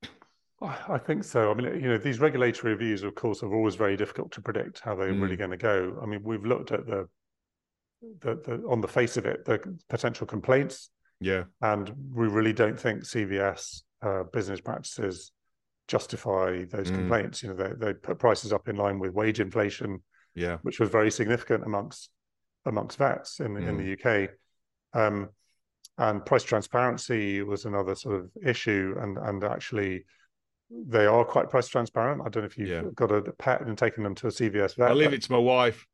I think so. I mean, you know, these regulatory reviews, of course, are always very difficult to predict how they're mm. really going to go. I mean, we've looked at the, the the on the face of it, the potential complaints, yeah, and we really don't think C V S uh, business practices justify those mm. complaints. You know, they, they put prices up in line with wage inflation, yeah, which was very significant amongst amongst vets in mm. in the U K, um, and price transparency was another sort of issue, and and actually they are quite price transparent. I don't know if you've yeah. got a pet and taken them to a C V S vet. I'll leave it to my wife.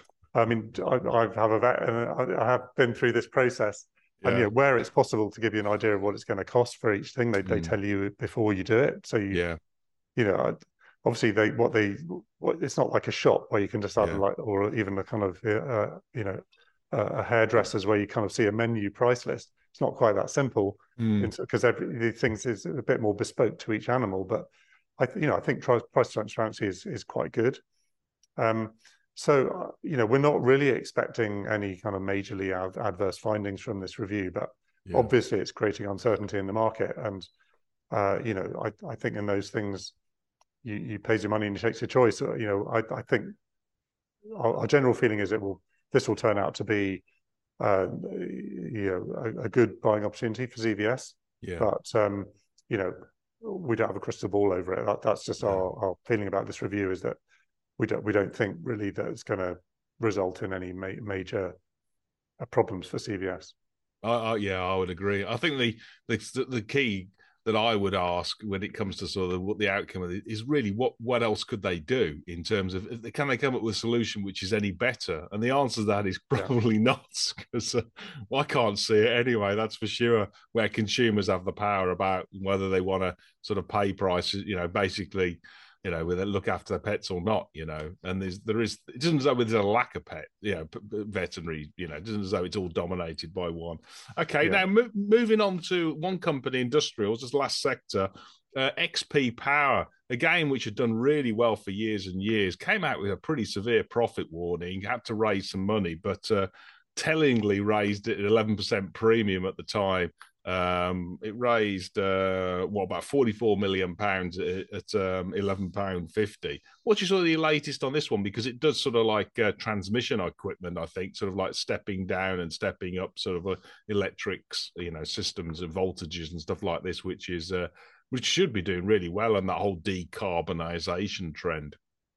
I mean, I, I have a vet, and I have been through this process. Yeah. And you know, where it's possible to give you an idea of what it's going to cost for each thing, they mm. they tell you before you do it. So you, yeah, you know, obviously they what they what, it's not like a shop where you can just have yeah. like, or even a kind of uh, you know uh, a hairdresser's where you kind of see a menu price list. It's not quite that simple because mm. every these things is a bit more bespoke to each animal. But I you know I think price transparency is is quite good. Um, So, uh, you know, we're not really expecting any kind of majorly ad adverse findings from this review, but yeah. obviously it's creating uncertainty in the market. And, uh, you know, I, I think in those things, you, you pays your money and you takes your choice. You know, I, I think our, our general feeling is it will, this will turn out to be, uh, you know, a, a good buying opportunity for C V S. Yeah. But, um, you know, we don't have a crystal ball over it. That, that's just yeah. our, our feeling about this review is that We don't. We don't think really that it's going to result in any ma major uh, problems for C V S. Uh, uh, yeah, I would agree. I think the, the the key that I would ask when it comes to sort of what the outcome of it is really what what else could they do in terms of can they come up with a solution which is any better? And the answer to that is probably yeah. not, because uh, well, I can't see it anyway. That's for sure. Where consumers have the power about whether they want to sort of pay prices, you know, basically. You know, whether they look after their pets or not, you know, and there's, there is, it doesn't as though there's a lack of pet, you know, veterinary, you know, it doesn't as though it's all dominated by one. Okay, yeah. now mo moving on to one company, industrials, this last sector, uh, X P Power, a game which had done really well for years and years, came out with a pretty severe profit warning, had to raise some money, but uh, tellingly raised it at eleven percent premium at the time. Um, it raised uh, what about forty-four million pounds at, at um, eleven pound fifty. What's your sort of the latest on this one? Because it does sort of like uh, transmission equipment, I think, sort of like stepping down and stepping up, sort of uh, electrics, you know, systems and voltages and stuff like this, which is uh, which should be doing really well on that whole decarbonisation trend.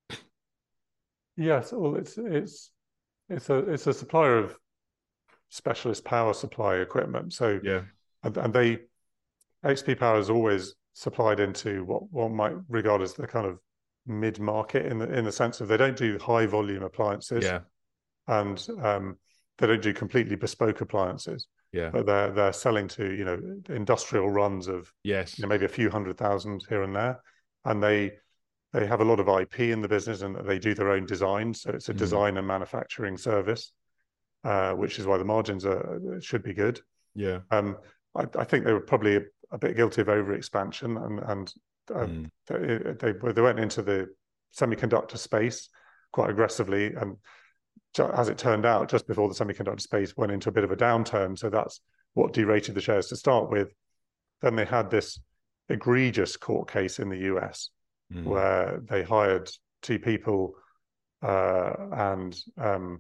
Yes, well, it's it's it's a it's a supplier of specialist power supply equipment. So yeah. And, and they, X P Power has always supplied into what one might regard as the kind of mid-market in the in the sense of they don't do high volume appliances, yeah, and um, they don't do completely bespoke appliances, yeah, but they're they're selling to you know industrial runs of yes, you know, maybe a few hundred thousand here and there, and they they have a lot of I P in the business and they do their own design, so it's a mm. design and manufacturing service. uh, which is why the margins are should be good. Yeah. Um, I, I think they were probably a, a bit guilty of over expansion, and and uh, mm. they, they they went into the semiconductor space quite aggressively, and as it turned out, just before the semiconductor space went into a bit of a downturn. So that's what derated the shares to start with. Then they had this egregious court case in the U S mm. where they hired two people uh, and um,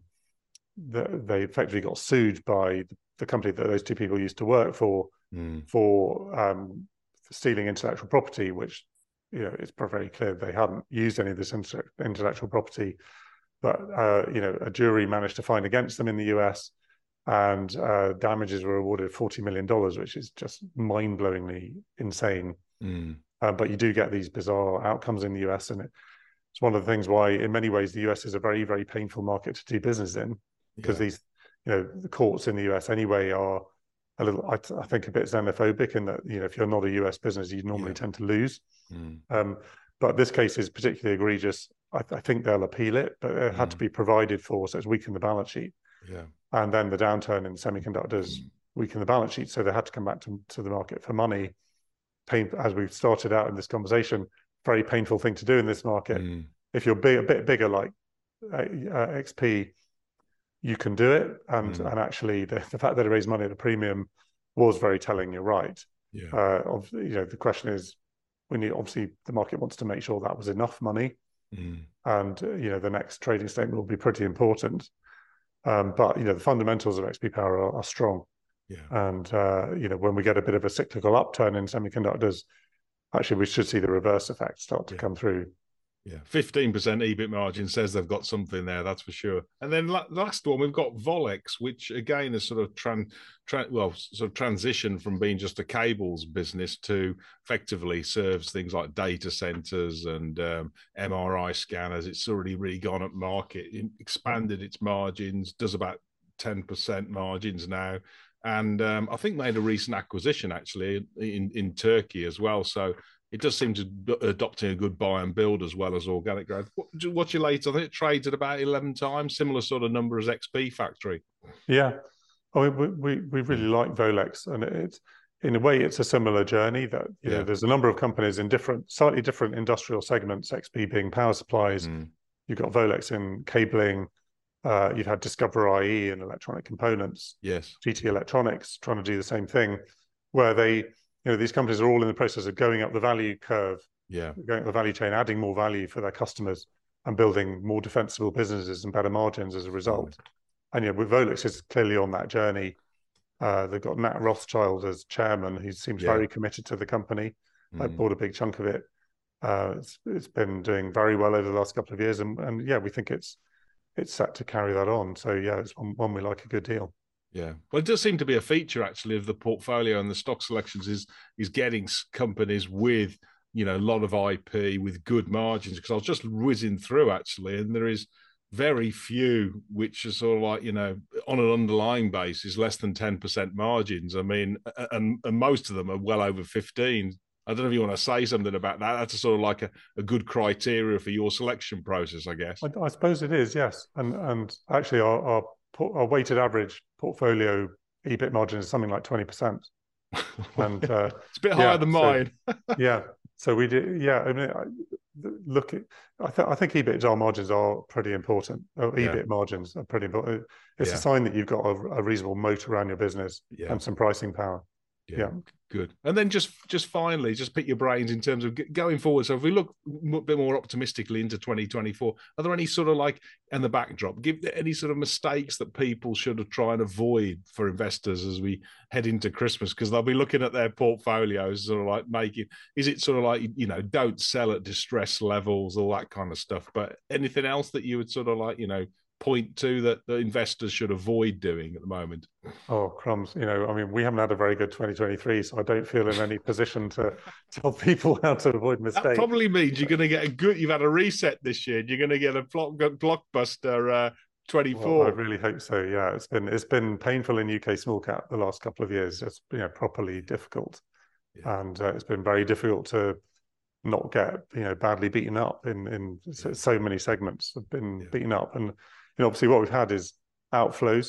the, they effectively got sued by the company that those two people used to work for mm. for um, stealing intellectual property, which, you know, it's very clear they hadn't used any of this intellectual property. But, uh, you know, a jury managed to find against them in the U S, and uh, damages were awarded forty million dollars, which is just mind-blowingly insane. Mm. Uh, but you do get these bizarre outcomes in the U S, and it, it's one of the things why, in many ways, the U S is a very, very painful market to do business in, because yeah. these, you know, the courts in the U S anyway are a little, I, I think, a bit xenophobic in that, you know, if you're not a U S business, you normally yeah. tend to lose. Mm. Um, but this case is particularly egregious. I, I think they'll appeal it, but it had mm. to be provided for, so it's weakened the balance sheet. Yeah. And then the downturn in semiconductors mm. weakened the balance sheet, so they had to come back to, to the market for money. Pain, as we've started out in this conversation, very painful thing to do in this market. Mm. If you're big, a bit bigger like uh, X P, you can do it. And mm. and actually, the, the fact that it raised money at a premium was very telling. You're right. Yeah. Uh, of, you know, the question is, we need, obviously the market wants to make sure that was enough money. Mm. And, uh, you know, the next trading statement will be pretty important. Um, but, you know, the fundamentals of X P Power are, are strong. Yeah. And, uh, you know, when we get a bit of a cyclical upturn in semiconductors, actually, we should see the reverse effect start to yeah. come through. Yeah, fifteen percent E B I T margin says they've got something there, that's for sure. And then la- last one, we've got Volex, which again is sort of tran, tran, well, sort of transition from being just a cables business to effectively serves things like data centers and um, M R I scanners. It's already really gone up market, expanded its margins, does about ten percent margins now. And um, I think made a recent acquisition actually in, in Turkey as well. So it does seem to be adopting a good buy and build as well as organic growth. What, what's your latest? I think it trades at about eleven times, similar sort of number as X P Factory. Yeah. Oh, we, we, we really like Volex, and it's, in a way, it's a similar journey that, you yeah. know, there's a number of companies in different, slightly different industrial segments, X P being power supplies. Mm. You've got Volex in cabling. Uh, you've had Discover I E in electronic components. Yes. G T Electronics trying to do the same thing, where they, you know, these companies are all in the process of going up the value curve, yeah, going up the value chain, adding more value for their customers and building more defensible businesses and better margins as a result. Mm. And, you know, with Volex is clearly on that journey. Uh, they've got Nat Rothschild as chairman, who seems yeah. very committed to the company. Mm. I bought a big chunk of it. Uh, it's, it's been doing very well over the last couple of years. And, and yeah, we think it's it's set to carry that on. So, yeah, it's one, one we like a good deal. Yeah, well, it does seem to be a feature actually of the portfolio and the stock selections is is getting companies with, you know, a lot of I P with good margins. Because I was just whizzing through actually, and there is very few which are sort of like, you know, on an underlying basis less than ten percent margins. I mean, and and most of them are well over fifteen. I don't know if you want to say something about that. That's a sort of like a, a good criteria for your selection process, I guess. I, I suppose it is, yes. And and actually, our, our our weighted average portfolio E B I T margin is something like twenty percent. And uh, it's a bit higher yeah, than mine. So, yeah. So we did, yeah. I mean, I, look, at, I, th- I think E B I T margins are pretty important. Oh, E B I T yeah. margins are pretty important. It's yeah. a sign that you've got a, a reasonable moat around your business yeah. and some pricing power. Yeah. yeah. Good. And then just just finally, just pick your brains in terms of going forward. So if we look a bit more optimistically into twenty twenty-four, are there any sort of like, and the backdrop, give any sort of mistakes that people should try and avoid for investors as we head into Christmas? Because they'll be looking at their portfolios, sort of like making, is it sort of like, you know, don't sell at distress levels, all that kind of stuff. But anything else that you would sort of like, you know, point to that the investors should avoid doing at the moment? Oh, crumbs. You know, I mean, we haven't had a very good twenty twenty-three, so I don't feel in any position to tell people how to avoid mistakes. That probably means you're going to get a good, you've had a reset this year. You're going to get a block, blockbuster uh, twenty-four. Well, I really hope so. Yeah, it's been it's been painful in U K small cap the last couple of years. It's, you know, properly difficult. Yeah. And uh, it's been very difficult to not get, you know, badly beaten up in, in so, so many segments have been yeah. beaten up. And, you know, obviously what we've had is outflows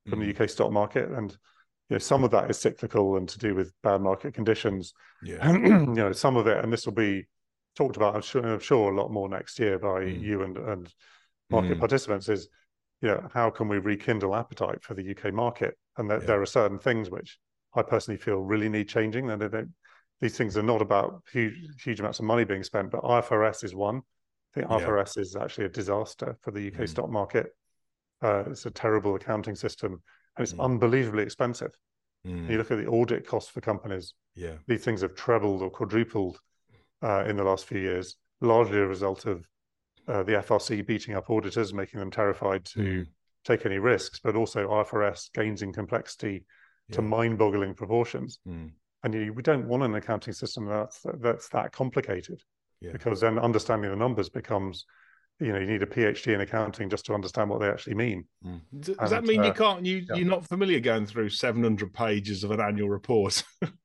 from mm. the U K stock market, and you know some of that is cyclical and to do with bad market conditions. Yeah. You know, some of it, and this will be talked about, I'm sure, I'm sure a lot more next year by mm. you and and market mm. participants, is you know how can we rekindle appetite for the U K market, and that Yeah. there are certain things which I personally feel really need changing, and they don't. These things are not about huge, huge amounts of money being spent, but I F R S is one. I think Yeah. I F R S is actually a disaster for the U K mm. stock market. Uh, it's a terrible accounting system, and it's Mm. unbelievably expensive. Mm. You look at the audit costs for companies. Yeah. These things have trebled or quadrupled uh, in the last few years, largely a result of uh, the F R C beating up auditors, making them terrified to Mm. take any risks, but also I F R S gains in complexity to Yeah. mind-boggling proportions. Mm. And you, we don't want an accounting system that's that's that complicated, Yeah. because then understanding the numbers becomes, you know, you need a PhD in accounting just to understand what they actually mean. Mm. Does and, that mean uh, you can't? You yeah. you're not familiar going through seven hundred pages of an annual report?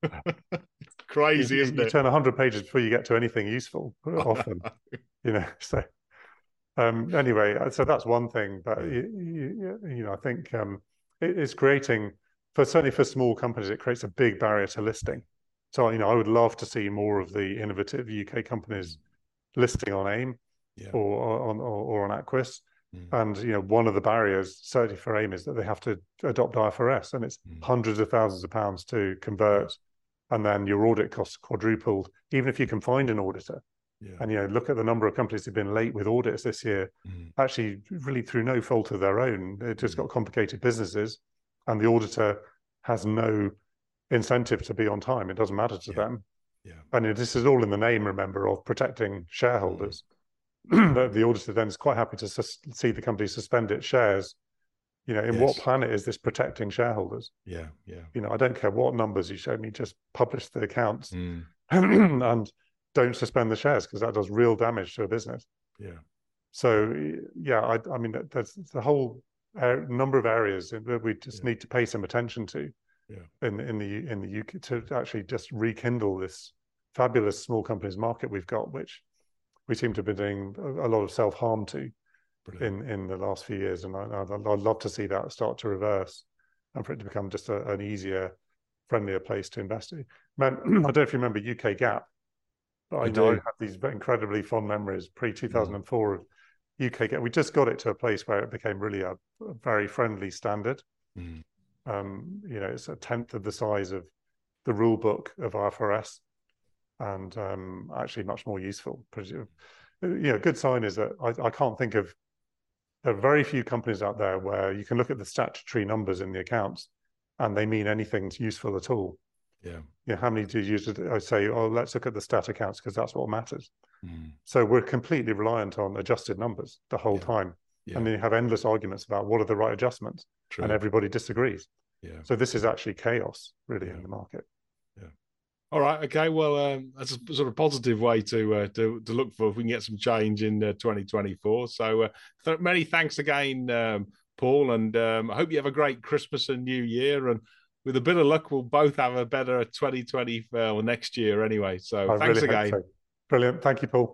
Crazy, you, isn't you it? turn one hundred pages before you get to anything useful, often. You know, so um, anyway, so that's one thing. But Yeah. you, you, you know, I think um, it, it's creating, for certainly for small companies, it creates a big barrier to listing. So, you know, I would love to see more of the innovative U K companies listing on AIM Yeah. or on or, or on Aquis. Mm. And, you know, one of the barriers, certainly for AIM, is that they have to adopt I F R S, and it's Mm. hundreds of thousands of pounds to convert. And then your audit costs quadrupled, even if you can find an auditor. Yeah. And, you know, look at the number of companies who've been late with audits this year, Mm. actually really through no fault of their own. They've just Mm. got complicated businesses, and the auditor has no incentive to be on time. It doesn't matter to Yeah. them. Yeah. And this is all in the name, remember, of protecting shareholders. Mm. the, the auditor then is quite happy to sus- see the company suspend its shares. You know, in Yes. what planet is this protecting shareholders? Yeah. Yeah. You know, I don't care what numbers you show me, just publish the accounts Mm. and don't suspend the shares, because that does real damage to a business. Yeah. So, yeah, I, I mean, there's a whole uh, number of areas that we just Yeah. need to pay some attention to. Yeah. In in the in the U K, to actually just rekindle this fabulous small companies market we've got, which we seem to have been doing a, a lot of self harm to Brilliant. in in the last few years, and I, I'd, I'd love to see that start to reverse, and for it to become just a, an easier, friendlier place to invest in. Man, I don't know if you remember U K GAAP, but I, I know I do. have these incredibly fond memories pre two thousand four of U K GAAP. We just got it to a place where it became really a, a very friendly standard. Mm. Um, you know, it's a tenth of the size of the rule book of I F R S, and um, actually much more useful. You know, a good sign is that I, I can't think of, there are very few companies out there where you can look at the statutory numbers in the accounts and they mean anything useful at all. Yeah. You know, how many do you use? I say, oh, let's look at the stat accounts because that's what matters. Mm. So we're completely reliant on adjusted numbers the whole Yeah. time. Yeah. And then you have endless arguments about what are the right adjustments. True. And everybody disagrees. Yeah. So this is actually chaos, really, Yeah. in the market. All right. Okay. Well, um, that's a sort of positive way to uh, to to look for if we can get some change in uh, twenty twenty-four. So uh, th- many thanks again, um, Paul, and um, I hope you have a great Christmas and New Year. And with a bit of luck, we'll both have a better twenty twenty uh, or next year anyway. So I thanks really hope again. so. Brilliant. Thank you, Paul.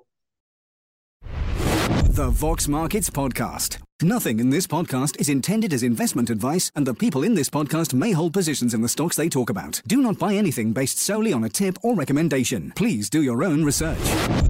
The Vox Markets Podcast. Nothing in this podcast is intended as investment advice, and the people in this podcast may hold positions in the stocks they talk about. Do not buy anything based solely on a tip or recommendation. Please do your own research.